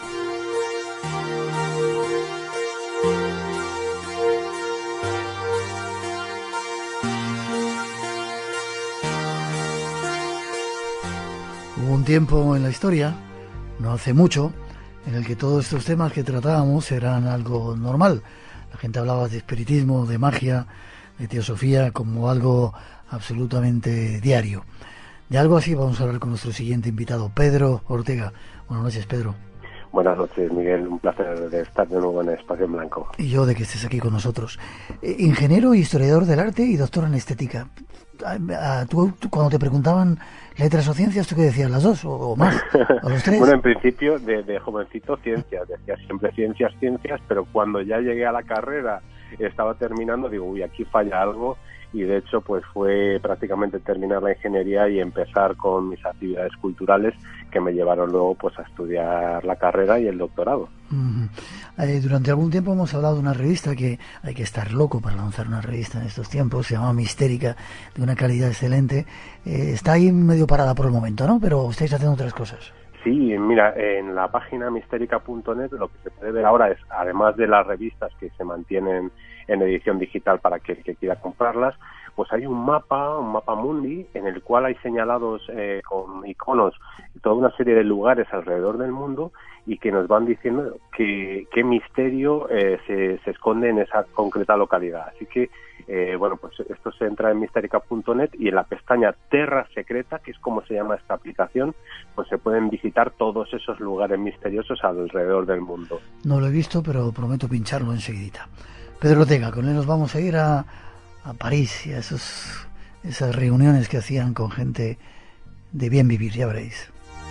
Hubo un tiempo en la historia, no hace mucho, en el que todos estos temas que tratábamos eran algo normal. La gente hablaba de espiritismo, de magia, de teosofía como algo absolutamente diario. De algo así vamos a hablar con nuestro siguiente invitado, Pedro Ortega. Buenas noches, Pedro.
Buenas noches, Miguel. Un placer de estar de nuevo en Espacio en Blanco.
Y yo de que estés aquí con nosotros. Eh, ingeniero y historiador del arte y doctor en estética. ¿A, a, tú, tú, cuando te preguntaban letras o ciencias, ¿tú qué decías? ¿Las dos o, o más? ¿O los tres?
Bueno, en principio, de, de jovencito, ciencias. Decía siempre ciencias, ciencias, pero cuando ya llegué a la carrera, estaba terminando, digo, uy, aquí falla algo. Y de hecho pues fue prácticamente terminar la ingeniería y empezar con mis actividades culturales, que me llevaron luego pues a estudiar la carrera y el doctorado.
Uh-huh. Eh, durante algún tiempo hemos hablado de una revista que hay que estar loco para lanzar una revista en estos tiempos, se llama Mistérica, de una calidad excelente. Eh, está ahí medio parada por el momento, ¿no? Pero estáis haciendo otras cosas.
Sí, mira, en la página mistérica punto net lo que se puede ver ahora es, además de las revistas que se mantienen en edición digital para que el que quiera comprarlas, pues hay un mapa, un mapa mundi, en el cual hay señalados eh, con iconos toda una serie de lugares alrededor del mundo y que nos van diciendo que, qué misterio eh, se, se esconde en esa concreta localidad. Así que, eh, bueno, pues esto se entra en Mysterica punto net y en la pestaña Terra Secreta, que es como se llama esta aplicación, pues se pueden visitar todos esos lugares misteriosos alrededor del mundo.
No lo he visto, pero prometo pincharlo enseguidita. Pedro Ortega, con él nos vamos a ir a, a París y a esos, esas reuniones que hacían con gente de bien vivir, ya veréis.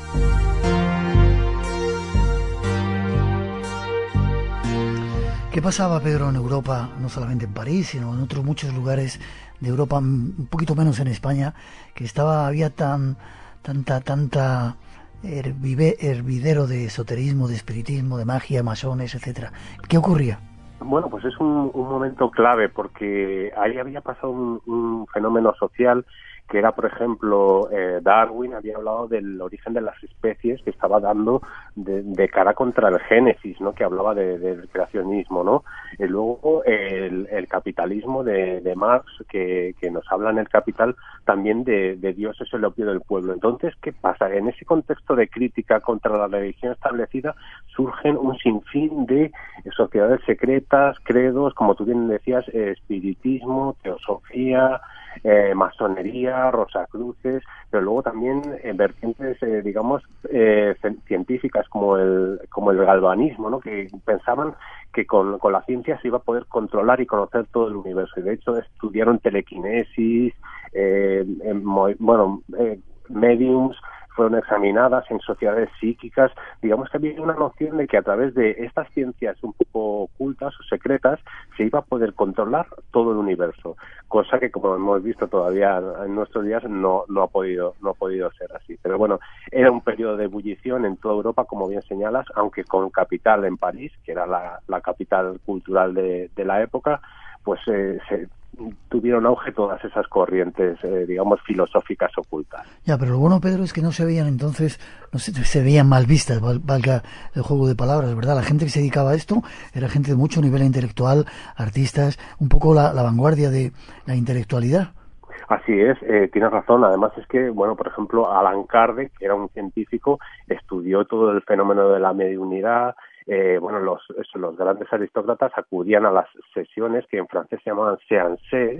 ¿Qué pasaba, Pedro, en Europa, no solamente en París, sino en otros muchos lugares de Europa, un poquito menos en España, que estaba había tan tanta tanta hervive, hervidero de esoterismo, de espiritismo, de magia, masones, etcétera? ¿Qué ocurría?
Bueno, pues es un, un momento clave, porque ahí había pasado un, un fenómeno social que era, por ejemplo, eh, Darwin había hablado del origen de las especies que estaba dando de, de cara contra el Génesis, ¿no? Que hablaba de, del creacionismo, ¿no? Y luego el, el capitalismo de, de Marx, que, que nos habla en El Capital también de, de Dios es el opio del pueblo. Entonces, ¿qué pasa? En ese contexto de crítica contra la religión establecida surgen un sinfín de sociedades secretas, credos, como tú bien decías, eh, espiritismo, teosofía, Eh, masonería, rosacruces, pero luego también eh, vertientes, eh, digamos, eh, científicas como el como el galvanismo, ¿no? Que pensaban que con, con la ciencia se iba a poder controlar y conocer todo el universo. Y de hecho estudiaron telequinesis, eh, eh, bueno, eh, mediums, fueron examinadas en sociedades psíquicas. Digamos que había una noción de que a través de estas ciencias un poco ocultas o secretas se iba a poder controlar todo el universo, cosa que, como hemos visto todavía en nuestros días, no no ha podido no ha podido ser así. Pero bueno, era un periodo de ebullición en toda Europa, como bien señalas, aunque con capital en París, que era la, la capital cultural de, de la época, pues eh, se tuvieron auge todas esas corrientes, eh, digamos, filosóficas ocultas.
Ya, pero lo bueno, Pedro, es que no se veían entonces, no se, se veían mal vistas, valga el juego de palabras, ¿verdad? La gente que se dedicaba a esto era gente de mucho nivel intelectual, artistas, un poco la, la vanguardia de la intelectualidad.
Así es, eh, tienes razón. Además es que, bueno, por ejemplo, Alan Kardec, que era un científico, estudió todo el fenómeno de la mediunidad. Eh, bueno, los, los grandes aristócratas acudían a las sesiones que en francés se llamaban séances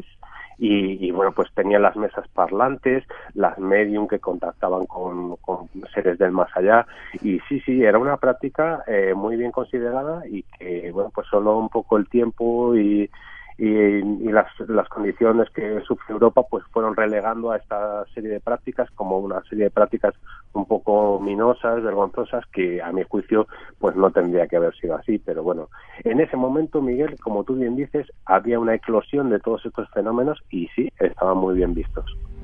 y, y bueno, pues tenían las mesas parlantes, las medium que contactaban con, con seres del más allá y sí, sí, era una práctica eh, muy bien considerada y que, bueno, pues solo un poco el tiempo y y, y las, las condiciones que sufre Europa pues fueron relegando a esta serie de prácticas como una serie de prácticas un poco minosas, vergonzosas, que a mi juicio pues no tendría que haber sido así. Pero bueno, en ese momento, Miguel, como tú bien dices, había una eclosión de todos estos fenómenos y sí, estaban muy bien vistos.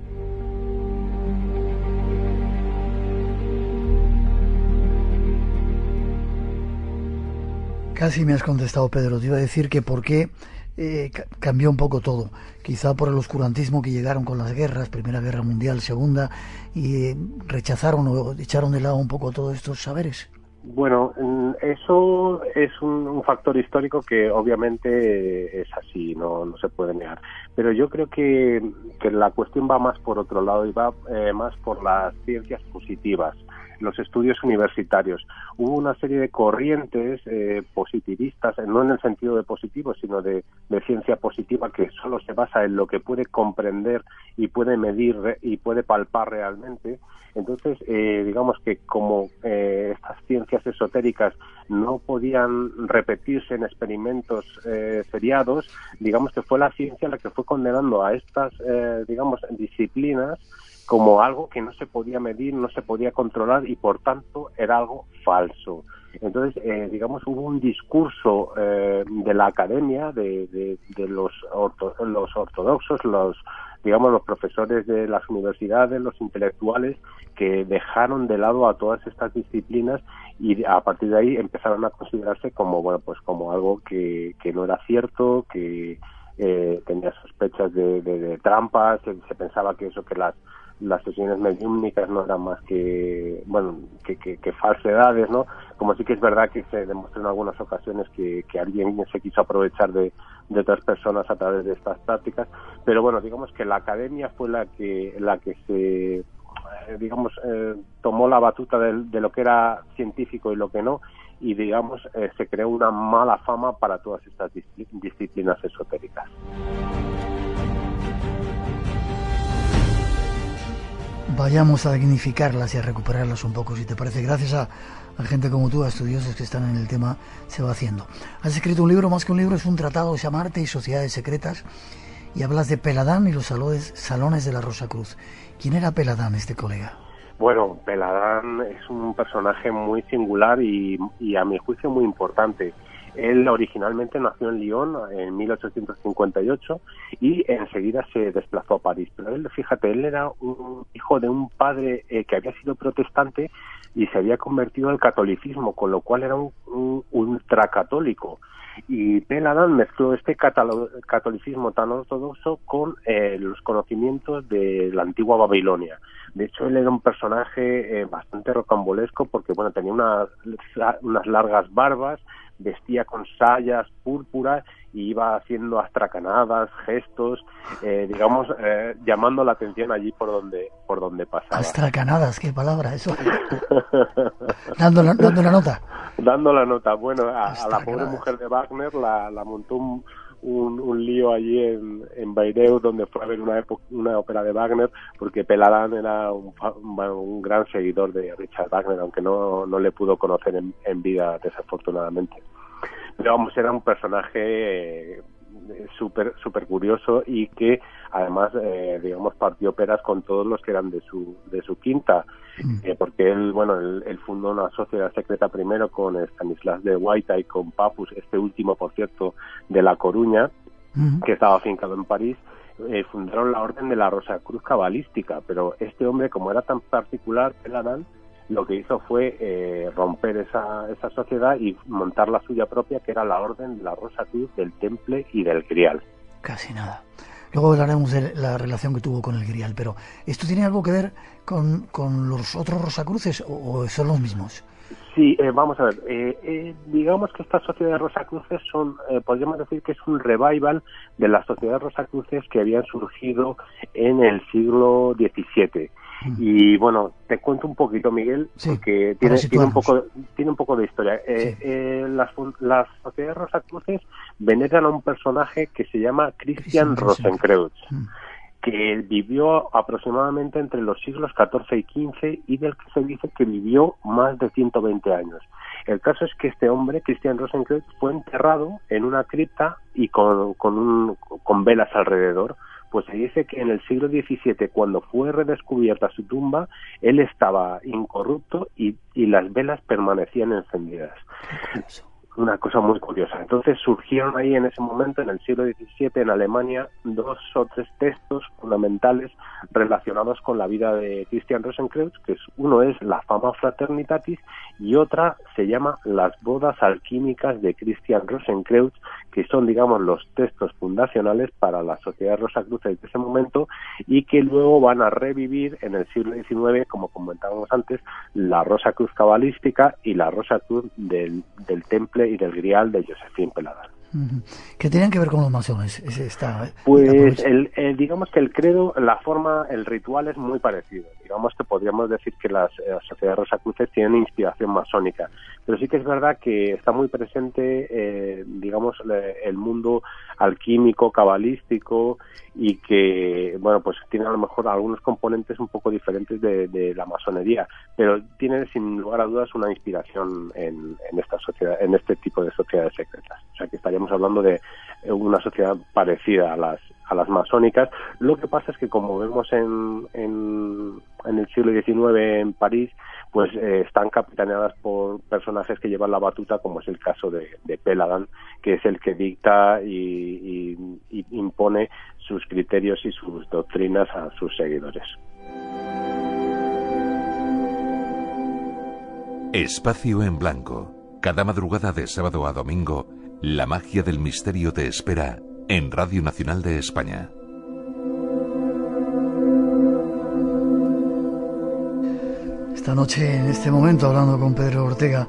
Casi me has contestado, Pedro. Te iba a decir que por qué eh, cambió un poco todo. Quizá por el oscurantismo que llegaron con las guerras, Primera Guerra Mundial, Segunda, y eh, rechazaron o echaron de lado un poco todos estos saberes.
Bueno, eso es un, un factor histórico que obviamente es así, no, no se puede negar. Pero yo creo que, que la cuestión va más por otro lado y va eh, más por las ciencias positivas, los estudios universitarios. Hubo una serie de corrientes eh, positivistas, no en el sentido de positivo, sino de, de ciencia positiva, que solo se basa en lo que puede comprender y puede medir y puede palpar realmente. Entonces, eh, digamos que como eh, estas ciencias esotéricas no podían repetirse en experimentos eh, seriados, digamos que fue la ciencia la que fue condenando a estas, eh, digamos, disciplinas como algo que no se podía medir, no se podía controlar y por tanto era algo falso. Entonces, eh, digamos, hubo un discurso eh, de la academia, de, de, de los, orto, los ortodoxos, los digamos los profesores de las universidades, los intelectuales, que dejaron de lado a todas estas disciplinas y a partir de ahí empezaron a considerarse como, bueno, pues como algo que, que no era cierto, que eh, tenía sospechas de, de, de trampas, se, se pensaba que eso, que las las sesiones mediúmnicas no eran más que, bueno, que, que, que falsedades, ¿no? Como sí que es verdad que se demostró en algunas ocasiones que, que alguien se quiso aprovechar de, de otras personas a través de estas prácticas, pero bueno, digamos que la academia fue la que, la que se, digamos, eh, tomó la batuta de, de lo que era científico y lo que no, y digamos, eh, se creó una mala fama para todas estas disciplinas esotéricas.
Vayamos a dignificarlas y a recuperarlas un poco, si te parece. Gracias a, a gente como tú, a estudiosos que están en el tema, se va haciendo. Has escrito un libro, más que un libro, es un tratado que se llama Arte y Sociedades Secretas, y hablas de Peladán y los salones, salones de la Rosacruz. ¿Quién era Peladán, este colega?
Bueno, Peladán es un personaje muy singular y, y a mi juicio muy importante. Él originalmente nació en Lyon en mil ochocientos cincuenta y ocho y enseguida se desplazó a París. Pero él, fíjate, él era un hijo de un padre eh, que había sido protestante y se había convertido al catolicismo, con lo cual era un, un ultracatólico. Y Peladán mezcló este catolicismo tan ortodoxo con eh, los conocimientos de la antigua Babilonia. De hecho, él era un personaje eh, bastante rocambolesco porque, bueno, tenía unas, unas largas barbas, vestía con sayas púrpuras y iba haciendo astracanadas, gestos, eh, digamos, eh, llamando la atención allí por donde por donde pasaba.
Astracanadas, qué palabra eso. dando, la, dando la nota.
Dando la nota. Bueno, a, a la pobre mujer de Wagner la, la montó un, un, un lío allí en, en Bayreuth, donde fue a ver una, época, una ópera de Wagner, porque Peladán era un, un gran seguidor de Richard Wagner, aunque no, no le pudo conocer en, en vida, desafortunadamente. Pero vamos, era un personaje eh, súper super curioso y que además, eh, digamos, partió peras con todos los que eran de su de su quinta, eh, porque él, bueno, él, él fundó una sociedad secreta primero con Stanislas de Guaita y con Papus, este último, por cierto, de La Coruña, uh-huh. que estaba afincado en París. Eh, fundaron la Orden de la Rosacruz Cabalística, pero este hombre, como era tan particular, Peladán, lo que hizo fue eh, romper esa, esa sociedad y montar la suya propia, que era la Orden de la Rosacruz, del Temple y del Grial.
Casi nada. Luego hablaremos de la relación que tuvo con el Grial, pero ¿esto tiene algo que ver con, con los otros Rosacruces o, o son los mismos?
Sí, eh, vamos a ver, eh, eh, digamos que estas sociedades Rosacruces son, eh, podríamos decir que es un revival de las sociedades Rosacruces que habían surgido en el siglo diecisiete. Y bueno, te cuento un poquito, Miguel, sí, porque tiene, tiene un poco tiene un poco de historia. Eh, sí. eh, las, las sociedades Rosacruces veneran a un personaje que se llama Christian Rosenkreuz, mm. que vivió aproximadamente entre los siglos catorce y quince y del que se dice que vivió más de ciento veinte años. El caso es que este hombre, Christian Rosenkreuz, fue enterrado en una cripta y con, con, un, con velas alrededor. Pues se dice que en el siglo diecisiete, cuando fue redescubierta su tumba, él estaba incorrupto y, y las velas permanecían encendidas. Una cosa muy curiosa. Entonces surgieron ahí en ese momento, en el siglo diecisiete, en Alemania, dos o tres textos fundamentales relacionados con la vida de Christian Rosenkreuz, que es, uno es la Fama Fraternitatis y otra se llama Las bodas alquímicas de Christian Rosenkreuz, que son, digamos, los textos fundacionales para la sociedad Rosacruces de ese momento y que luego van a revivir en el siglo diecinueve, como comentábamos antes, la Rosacruz cabalística y la Rosacruz del, del Temple y del Grial de Josephine Peladán.
¿Qué tienen que ver con los masones? Esta,
pues el, el, digamos que el credo, la forma, el ritual es muy parecido. Digamos que podríamos decir que las, las sociedades Rosacruces tienen inspiración masónica, pero sí que es verdad que está muy presente, eh, digamos, el mundo alquímico, cabalístico y que, bueno, pues tiene a lo mejor algunos componentes un poco diferentes de, de la masonería, pero tiene sin lugar a dudas una inspiración en, en esta sociedad, en este tipo de sociedades secretas. O sea que estaríamos hablando de una sociedad parecida a las a las masónicas. Lo que pasa es que, como vemos en, en, en el siglo diecinueve en París, pues eh, están capitaneadas por personajes que llevan la batuta, como es el caso de, de Peladán, que es el que dicta y, y, y impone sus criterios y sus doctrinas a sus seguidores.
Espacio en Blanco. Cada madrugada de sábado a domingo, la magia del misterio te espera en Radio Nacional de España.
Esta noche, en este momento, hablando con Pedro Ortega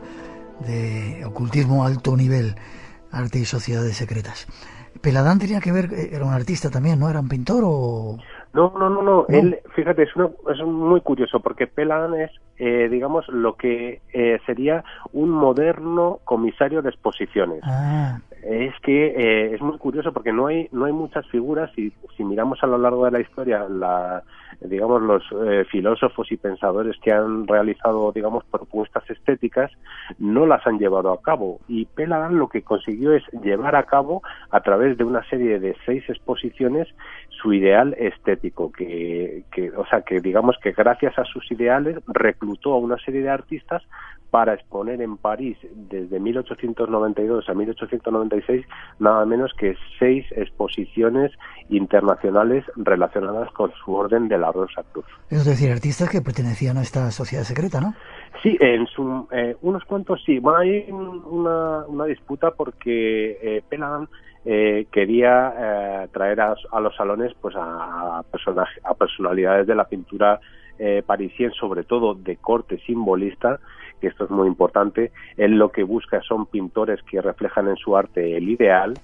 de ocultismo alto nivel, arte y sociedades secretas. Peladán tenía que ver, era un artista también, ¿no? ¿Era un pintor o...?
No, no, no, no. Él, fíjate, es, una, es muy curioso porque Peladán es, eh, digamos, lo que eh, sería un moderno comisario de exposiciones.
Ah.
Es que eh, es muy curioso porque no hay no hay muchas figuras y si miramos a lo largo de la historia la digamos los eh, filósofos y pensadores que han realizado digamos propuestas estéticas no las han llevado a cabo y Peladán lo que consiguió es llevar a cabo a través de una serie de seis exposiciones su ideal estético que, que o sea que digamos que gracias a sus ideales reclutó a una serie de artistas para exponer en París desde mil ochocientos noventa y dos a mil ochocientos noventa y seis nada menos que seis exposiciones internacionales relacionadas con su orden de la Rosa Cruz.
Es decir, artistas que pertenecían a esta sociedad secreta, ¿no?
Sí, en su, eh, unos cuantos sí. Bueno, hay una, una disputa porque eh, Peladán eh, quería eh, traer a, a los salones pues a, a, personaje, a personalidades de la pintura eh, parisiense, sobre todo de corte simbolista, que esto es muy importante. Él lo que busca son pintores que reflejan en su arte el ideal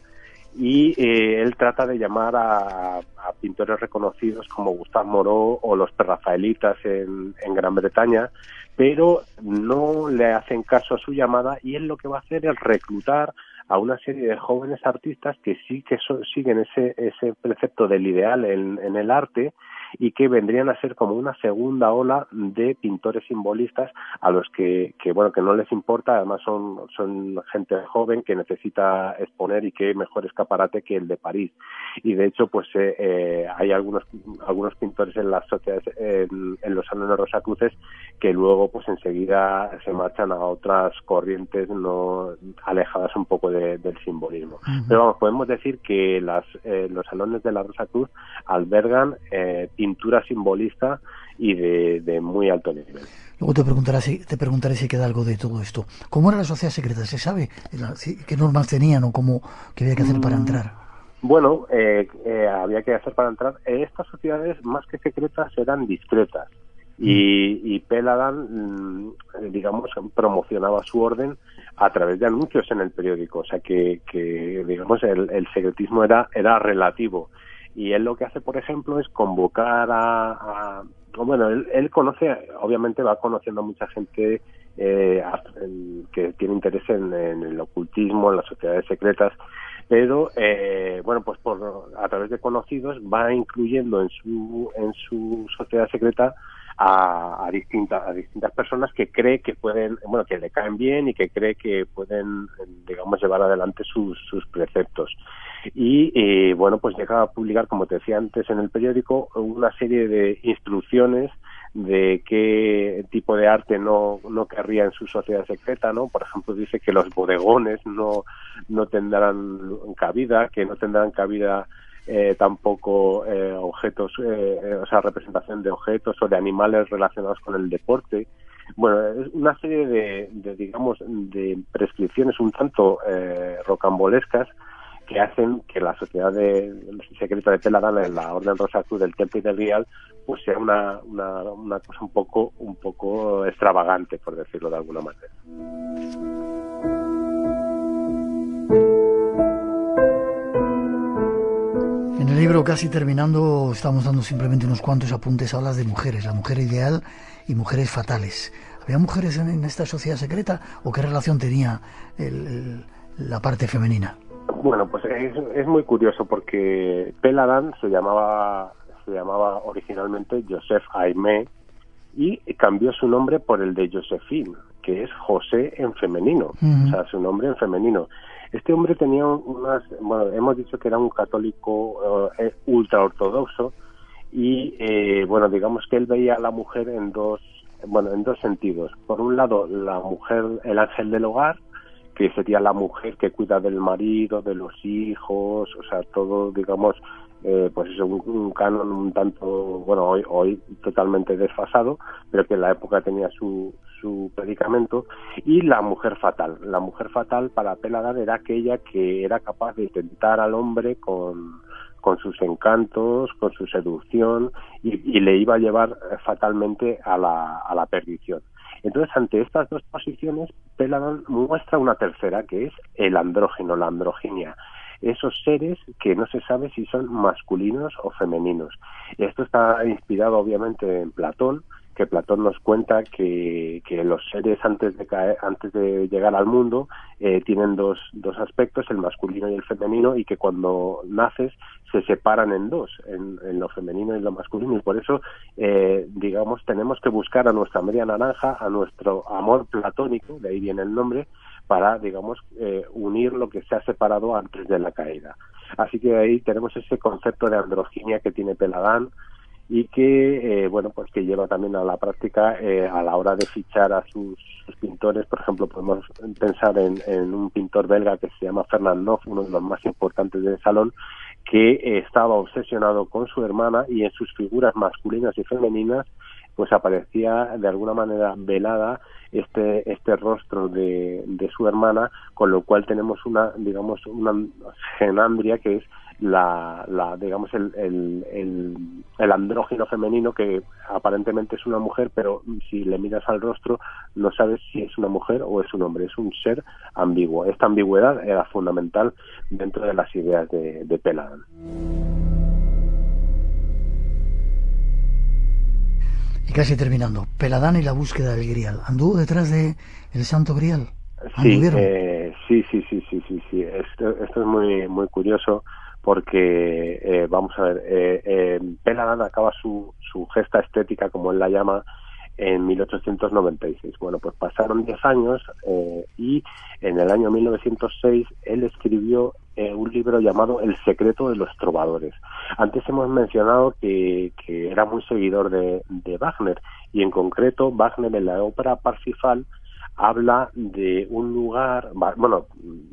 y eh, él trata de llamar a, a pintores reconocidos como Gustave Moreau o los prerrafaelitas en, en Gran Bretaña, pero no le hacen caso a su llamada y él lo que va a hacer es reclutar a una serie de jóvenes artistas que sí que so, siguen ese ese precepto del ideal en, en el arte y que vendrían a ser como una segunda ola de pintores simbolistas a los que, que bueno, que no les importa, además son, son gente joven que necesita exponer y qué mejor escaparate que el de París. Y de hecho, pues eh, eh, hay algunos algunos pintores en las sociedades, en, en los salones Rosacruces, que luego pues enseguida se marchan a otras corrientes no alejadas un poco de, del simbolismo. Uh-huh. Pero vamos, podemos decir que las eh, los salones de la Rosacruz albergan eh, pintura simbolista y de, de muy alto nivel.
Luego te preguntaré, si, te preguntaré si queda algo de todo esto. ¿Cómo era la sociedad secreta? ¿Se sabe qué normas tenían o cómo qué había que hacer para entrar?
Bueno, eh, eh, había que hacer para entrar. Eh, estas sociedades, más que secretas, eran discretas. Y, y Peladán, digamos, promocionaba su orden a través de anuncios en el periódico. O sea que, que digamos, el, el secretismo era, era relativo. Y él lo que hace, por ejemplo, es convocar a... a bueno, él, él conoce, obviamente va conociendo a mucha gente eh, que tiene interés en, en el ocultismo, en las sociedades secretas, pero, eh, bueno, pues por a través de conocidos va incluyendo en su en su sociedad secreta a, a distintas a distintas personas que cree que pueden, bueno, que le caen bien y que cree que pueden, digamos, llevar adelante sus, sus preceptos. Y eh, bueno, pues llega a publicar, como te decía antes en el periódico, una serie de instrucciones de qué tipo de arte no no querría en su sociedad secreta, ¿no? Por ejemplo, dice que los bodegones no no tendrán cabida, que no tendrán cabida eh, tampoco eh, objetos, eh, o sea, representación de objetos o de animales relacionados con el deporte. Bueno, es una serie de, de digamos, de prescripciones un tanto eh, rocambolescas que hacen que la sociedad de, secreta de Peladán, en la Orden Rosacruz del Temple y del Grial, pues sea una, una, una cosa un poco, un poco extravagante, por decirlo de alguna manera.
En el libro, casi terminando, estamos dando simplemente unos cuantos apuntes. Hablas de mujeres, la mujer ideal y mujeres fatales. ¿Había mujeres en, en esta sociedad secreta o qué relación tenía el, el, la parte femenina?
Bueno, pues es, es muy curioso porque Peladán se llamaba se llamaba originalmente Joseph Aimé y cambió su nombre por el de Josephine, que es José en femenino, uh-huh. O sea, su nombre en femenino. Este hombre tenía unas, bueno, hemos dicho que era un católico uh, ultra ortodoxo y eh, bueno, digamos que él veía a la mujer en dos, bueno, en dos sentidos. Por un lado, la mujer, el ángel del hogar, que sería la mujer que cuida del marido, de los hijos, o sea, todo, digamos, eh, pues es un, un canon un tanto, bueno, hoy hoy totalmente desfasado, pero que en la época tenía su su predicamento. Y la mujer fatal. La mujer fatal para Peladán era aquella que era capaz de tentar al hombre con con sus encantos, con su seducción, y, y le iba a llevar fatalmente a la, a la perdición. Entonces, ante estas dos posiciones, Peladan muestra una tercera, que es el andrógeno, la androginia. Esos seres que no se sabe si son masculinos o femeninos. Esto está inspirado obviamente en Platón, que Platón nos cuenta que, que los seres antes de caer, antes de llegar al mundo eh, tienen dos, dos aspectos, el masculino y el femenino, y que cuando naces se separan en dos, en, en lo femenino y lo masculino, y por eso, eh, digamos, tenemos que buscar a nuestra media naranja, a nuestro amor platónico, de ahí viene el nombre, para, digamos, eh, unir lo que se ha separado antes de la caída. Así que ahí tenemos ese concepto de androginia que tiene Peladán, y que, eh, bueno, pues que lleva también a la práctica eh, a la hora de fichar a sus, sus pintores. Por ejemplo, podemos pensar en, en un pintor belga que se llama Fernand Noff, uno de los más importantes del salón, que eh, estaba obsesionado con su hermana, y en sus figuras masculinas y femeninas pues aparecía de alguna manera velada este este rostro de, de su hermana, con lo cual tenemos una, digamos, una genandria, que es la, la digamos el, el, el, el andrógeno femenino, que aparentemente es una mujer, pero si le miras al rostro no sabes si es una mujer o es un hombre, es un ser ambiguo. Esta ambigüedad era fundamental dentro de las ideas de, de Peladán.
Y casi terminando, Peladán y la búsqueda del Grial. ¿Anduvo detrás de el Santo Grial?
Sí, eh, sí, sí, sí, sí, sí, sí. Esto, esto es muy, muy curioso, porque eh, vamos a ver, eh, eh, Peladán acaba su, su gesta estética, como él la llama, en mil ochocientos noventa y seis. Bueno, pues pasaron diez años eh, y en el año mil novecientos seis él escribió eh, un libro llamado El secreto de los trovadores. Antes hemos mencionado que, que era muy seguidor de, de Wagner, y en concreto Wagner en la ópera Parsifal habla de un lugar, bueno,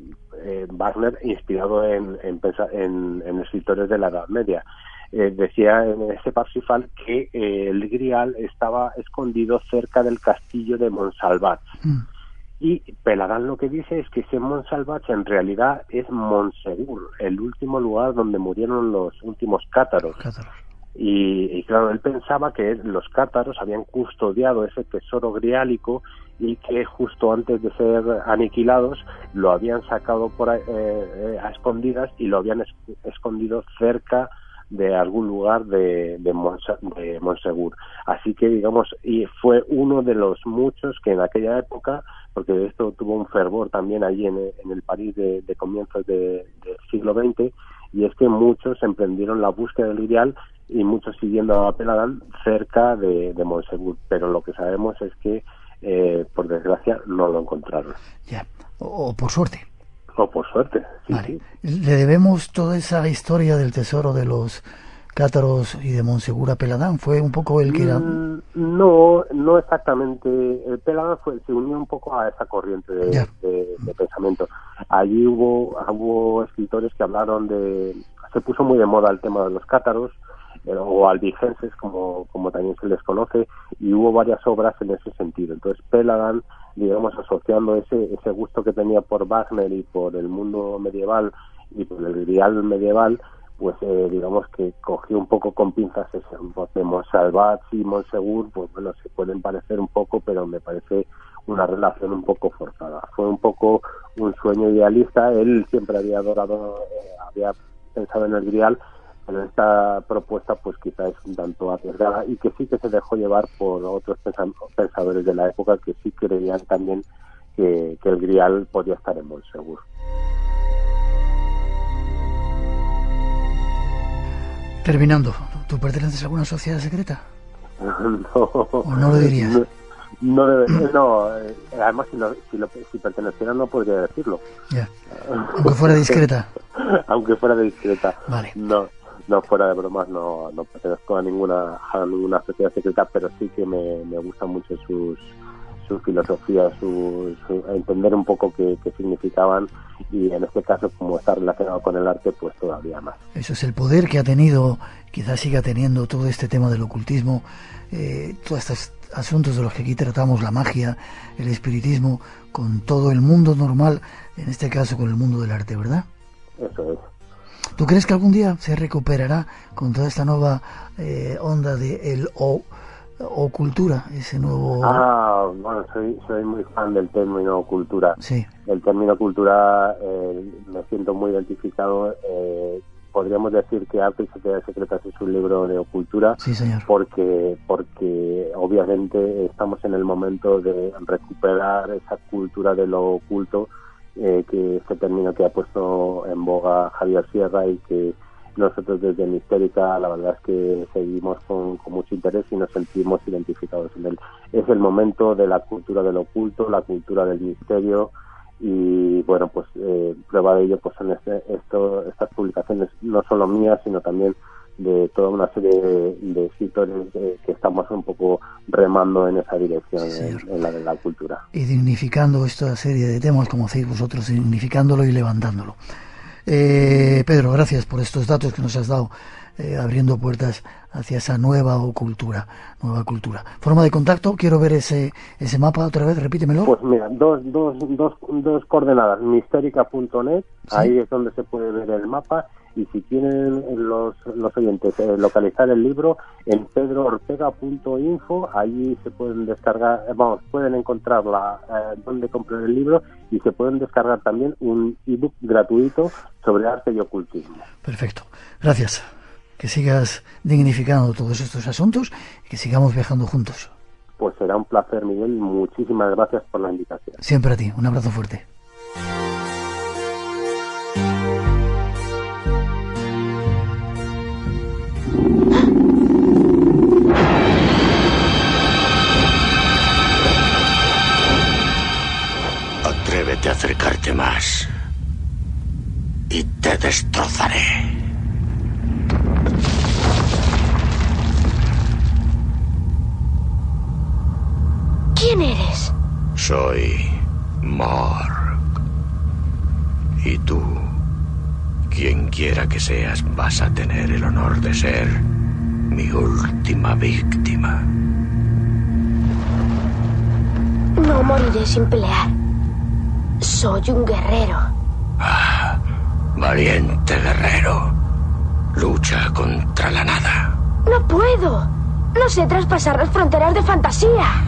eh, Wagner inspirado en, en, en, en escritores de la Edad Media. Eh, decía en ese Parsifal que eh, el Grial estaba escondido cerca del castillo de Montsalvat. Mm. Y Peladán lo que dice es que ese Montsalvat en realidad es Montsegur, el último lugar donde murieron los últimos cátaros. Cátaros. Y, y claro, él pensaba que los cátaros habían custodiado ese tesoro griálico, y que justo antes de ser aniquilados lo habían sacado por ahí, eh, a escondidas, y lo habían es, escondido cerca de algún lugar de, de, Monsa, de Montsegur. Así que, digamos, y fue uno de los muchos que en aquella época, porque esto tuvo un fervor también allí en, en el París de, de comienzos de, del siglo veinte, y es que muchos emprendieron la búsqueda del Grial, y muchos siguiendo a Peladán cerca de, de Montsegur. Pero lo que sabemos es que, eh, por desgracia, no lo encontraron.
Ya, o, o por suerte.
O por suerte, sí,
vale.
Sí.
¿Le debemos toda esa historia del tesoro de los cátaros y de Montsegur a Peladán? ¿Fue un poco el que era...?
Mm, no, no exactamente. El Peladán fue, se unió un poco a esa corriente de, de, de pensamiento. Allí hubo, hubo escritores que hablaron de... Se puso muy de moda el tema de los cátaros, eh, o albigenses, como, como también se les conoce, y hubo varias obras en ese sentido. Entonces Peladán, digamos, asociando ese ese gusto que tenía por Wagner y por el mundo medieval y por el Grial medieval, pues eh, digamos que cogió un poco con pinzas ese, de Montsalvat y Montsegur, pues bueno, se pueden parecer un poco, pero me parece una relación un poco forzada. Fue un poco un sueño idealista. Él siempre había adorado, eh, había pensado en el Grial, pero esta propuesta pues quizá es un tanto arriesgada, y que sí que se dejó llevar por otros pensadores de la época que sí creían también que, que el Grial podía estar en Montsegur.
Terminando, ¿tú perteneces a alguna sociedad secreta?
No.
¿O no lo dirías?
No, no, debe, no eh, además si, lo, si, lo, si perteneciera no podría decirlo.
Ya. Aunque fuera discreta.
Aunque fuera discreta.
Vale.
No. No, fuera de bromas, no, no pertenezco a ninguna a ninguna sociedad secreta, pero sí que me, me gusta mucho sus su filosofía, su, su, entender un poco qué, qué significaban, y en este caso, como está relacionado con el arte, pues todavía más.
Eso es el poder que ha tenido, quizás siga teniendo todo este tema del ocultismo, eh, todos estos asuntos de los que aquí tratamos, la magia, el espiritismo, con todo el mundo normal, en este caso con el mundo del arte, ¿verdad?
Eso es.
¿Tú crees que algún día se recuperará con toda esta nueva eh, onda de el o, o cultura, ese nuevo...
Ah, bueno, soy, soy muy fan del término cultura.
Sí.
El término cultura eh, me siento muy identificado. Eh, podríamos decir que Arte y Sociedades Secretas es un libro de ocultura.
Sí, señor.
Porque, porque obviamente estamos en el momento de recuperar esa cultura de lo oculto, eh, que ese término que ha puesto en boga Javier Sierra y que nosotros desde Mistérica la verdad es que seguimos con, con mucho interés y nos sentimos identificados en él. Es el momento de la cultura del oculto, la cultura del misterio, y bueno, pues eh, prueba de ello pues son este, esto, estas publicaciones, no solo mías sino también de toda una serie de, de escritores eh, que estamos un poco remando en esa dirección, sí, en, en la de la cultura.
Y dignificando esta serie de temas, como hacéis vosotros, dignificándolo y levantándolo. Eh, Pedro, gracias por estos datos que nos has dado, eh, abriendo puertas hacia esa nueva cultura, nueva cultura. Forma de contacto, quiero ver ese ese mapa otra vez, repítemelo.
Pues mira, dos dos dos dos coordenadas, mistérica punto net, ¿sí? Ahí es donde se puede ver el mapa, y si tienen los los oyentes eh, localizar el libro en pedro ortega punto info, allí se pueden descargar, eh, vamos, pueden encontrar la eh, donde comprar el libro, y se pueden descargar también un ebook gratuito sobre arte y ocultismo.
Perfecto, gracias. Que sigas dignificando todos estos asuntos y que sigamos viajando juntos.
Pues será un placer, Miguel. Muchísimas gracias por la invitación.
Siempre a ti. Un abrazo fuerte.
Atrévete a acercarte más y te destrozaré.
¿Quién eres?
Soy Morg. Y tú, quien quiera que seas, vas a tener el honor de ser mi última víctima.
No moriré sin pelear. Soy un guerrero.
Ah, valiente guerrero. Lucha contra la nada.
No puedo. No sé traspasar las fronteras de fantasía.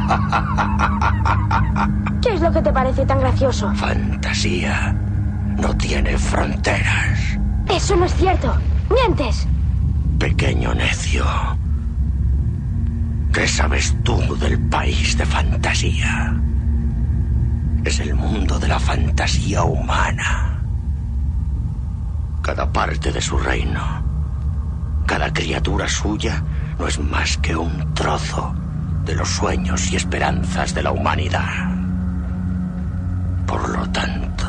¿Qué es lo que te parece tan gracioso?
Fantasía no tiene fronteras.
Eso no es cierto. ¡Mientes!
Pequeño necio. ¿Qué sabes tú del país de fantasía? Es el mundo de la fantasía humana. Cada parte de su reino, cada criatura suya, no es más que un trozo de los sueños y esperanzas de la humanidad. Por lo tanto,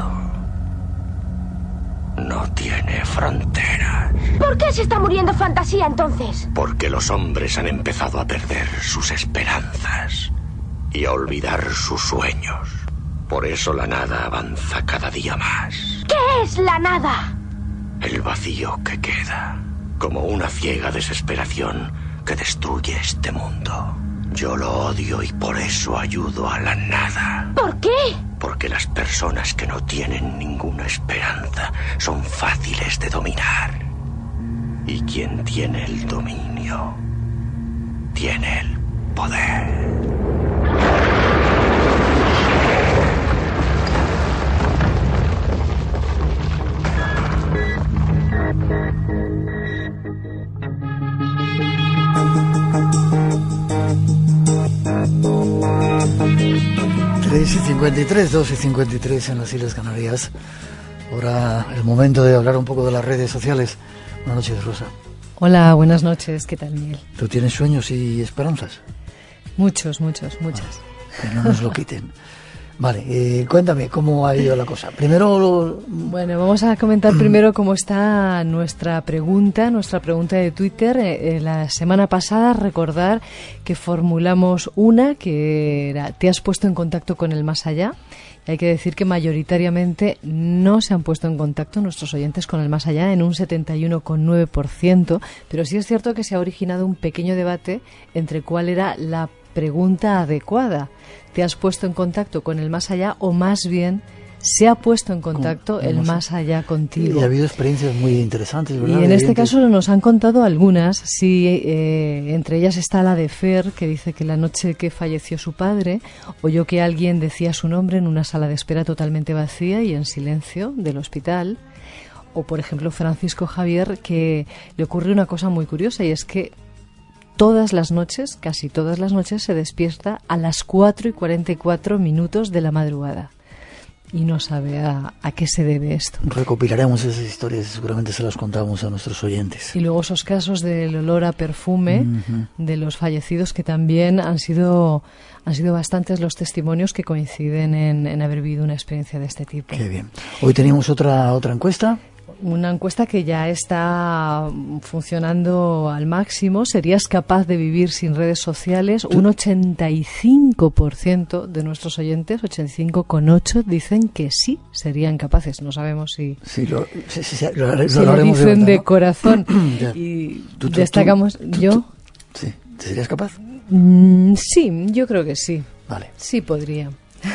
no tiene fronteras.
¿Por qué se está muriendo fantasía entonces?
Porque los hombres han empezado a perder sus esperanzas y a olvidar sus sueños. Por eso la nada avanza cada día más.
¿Qué es la nada?
El vacío que queda, como una ciega desesperación que destruye este mundo. Yo lo odio y por eso ayudo a la nada.
¿Por qué?
Porque las personas que no tienen ninguna esperanza son fáciles de dominar. Y quien tiene el dominio, tiene el poder.
tres y cincuenta y tres, dos y cincuenta y tres en las Islas Canarias. Ahora el momento de hablar un poco de las redes sociales. Buenas noches, Rosa.
Hola, buenas noches. ¿Qué tal, Miguel?
¿Tú tienes sueños y esperanzas?
Muchos, muchos, muchas.
Ah, que no nos lo quiten. Vale, eh, cuéntame cómo ha ido la cosa. Primero...
Bueno, vamos a comentar primero cómo está nuestra pregunta, nuestra pregunta de Twitter. Eh, la semana pasada, recordar que formulamos una que era: ¿te has puesto en contacto con el más allá? Y hay que decir que mayoritariamente no se han puesto en contacto nuestros oyentes con el más allá, en un setenta y uno coma nueve por ciento, pero sí es cierto que se ha originado un pequeño debate entre cuál era la pregunta adecuada. ¿Te has puesto en contacto con el más allá o más bien se ha puesto en contacto el más allá contigo.
Y ha habido experiencias muy interesantes, ¿verdad?
Y en este caso nos han contado algunas, sí, eh, entre ellas está la de Fer, que dice que la noche que falleció su padre, oyó que alguien decía su nombre en una sala de espera totalmente vacía y en silencio del hospital. O, por ejemplo, Francisco Javier, que le ocurre una cosa muy curiosa, y es que todas las noches, casi todas las noches, se despierta a las cuatro y cuarenta y cuatro minutos de la madrugada. Y no sabe a, a qué se debe esto.
Recopilaremos esas historias y seguramente se las contamos a nuestros oyentes.
Y luego esos casos del olor a perfume uh-huh. de los fallecidos, que también han sido han sido bastantes los testimonios que coinciden en, en haber vivido una experiencia de este tipo.
Qué bien. Hoy teníamos otra otra encuesta.
Una encuesta que ya está funcionando al máximo. ¿Serías capaz de vivir sin redes sociales? Un ochenta y cinco por ciento de nuestros oyentes, ochenta y cinco coma ocho, dicen que sí, serían capaces. No sabemos si,
sí, lo, sí, sí, lo, lo,
si
lo,
lo dicen de, verdad, de corazón. Y
¿Tú, tú,
destacamos,
tú, tú,
¿yo?
Tú, sí. ¿Serías capaz?
Mm, sí, yo creo que sí.
Vale.
Sí podría.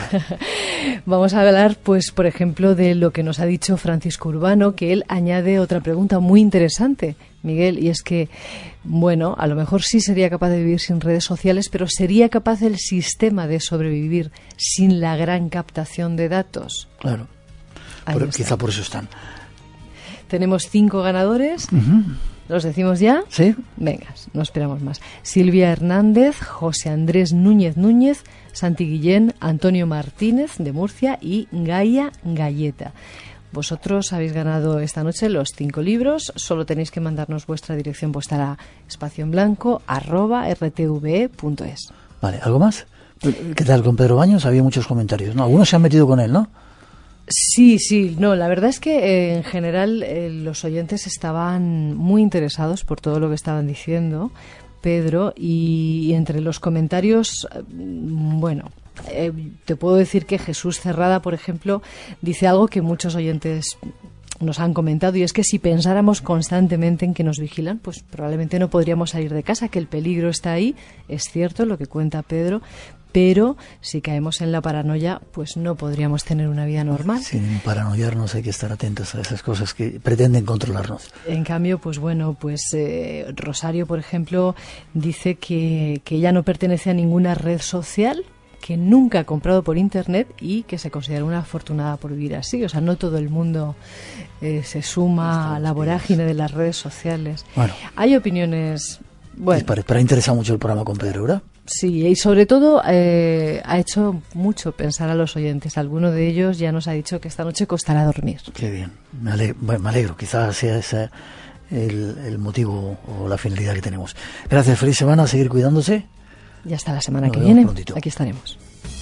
Vamos a hablar, pues, por ejemplo, de lo que nos ha dicho Francisco Urbano, que él añade otra pregunta muy interesante, Miguel, y es que, bueno, a lo mejor sí sería capaz de vivir sin redes sociales, pero ¿sería capaz el sistema de sobrevivir sin la gran captación de datos?
Claro, por, quizá por eso están.
Tenemos cinco ganadores.
Uh-huh.
¿Los decimos ya?
Sí.
Venga, no esperamos más. Silvia Hernández, José Andrés Núñez Núñez, Santi Guillén, Antonio Martínez de Murcia y Gaia Galleta. Vosotros habéis ganado esta noche los cinco libros. Solo tenéis que mandarnos vuestra dirección postal a espacio en blanco arroba r t v e punto es.
Vale, ¿algo más? ¿Qué tal con Pedro Baños? Había muchos comentarios, ¿no? Algunos se han metido con él, ¿no?
Sí, sí, no, la verdad es que eh, en general eh, los oyentes estaban muy interesados por todo lo que estaban diciendo, Pedro, y, y entre los comentarios, bueno, eh, te puedo decir que Jesús Cerrada, por ejemplo, dice algo que muchos oyentes nos han comentado, y es que si pensáramos constantemente en que nos vigilan, pues probablemente no podríamos salir de casa, que el peligro está ahí, es cierto lo que cuenta Pedro, pero si caemos en la paranoia, pues no podríamos tener una vida normal.
Sin paranoiarnos hay que estar atentos a esas cosas que pretenden controlarnos.
En cambio, pues bueno, pues eh, Rosario, por ejemplo, dice que, que ella no pertenece a ninguna red social, que nunca ha comprado por internet y que se considera una afortunada por vivir así. O sea, no todo el mundo eh, se suma a la vorágine de las redes sociales.
Bueno,
hay opiniones... Bueno,
para, para interesa mucho el programa con Pedro, ¿verdad?
Sí, y sobre todo eh, ha hecho mucho pensar a los oyentes. Alguno de ellos ya nos ha dicho que esta noche costará dormir.
Qué bien, me alegro, bueno, me alegro. Quizás sea ese el, el motivo o la finalidad que tenemos. Gracias, feliz semana, a seguir cuidándose.
Y hasta la semana
Nos
que viene,
prontito.
Aquí estaremos.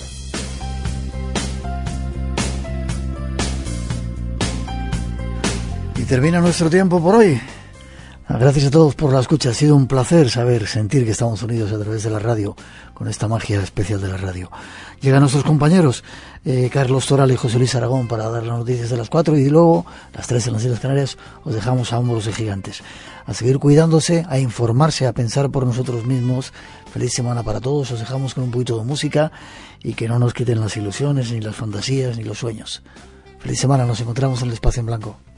Y termina nuestro tiempo por hoy. Gracias a todos por la escucha. Ha sido un placer saber, sentir que estamos unidos a través de la radio, con esta magia especial de la radio. Llegan nuestros compañeros, eh, Carlos Toral y José Luis Aragón, para dar las noticias de las cuatro, y luego, las tres en las Islas Canarias, os dejamos a hombros de gigantes. A seguir cuidándose, a informarse, a pensar por nosotros mismos. Feliz semana para todos. Os dejamos con un poquito de música y que no nos quiten las ilusiones, ni las fantasías, ni los sueños. Feliz semana, nos encontramos en el Espacio en Blanco.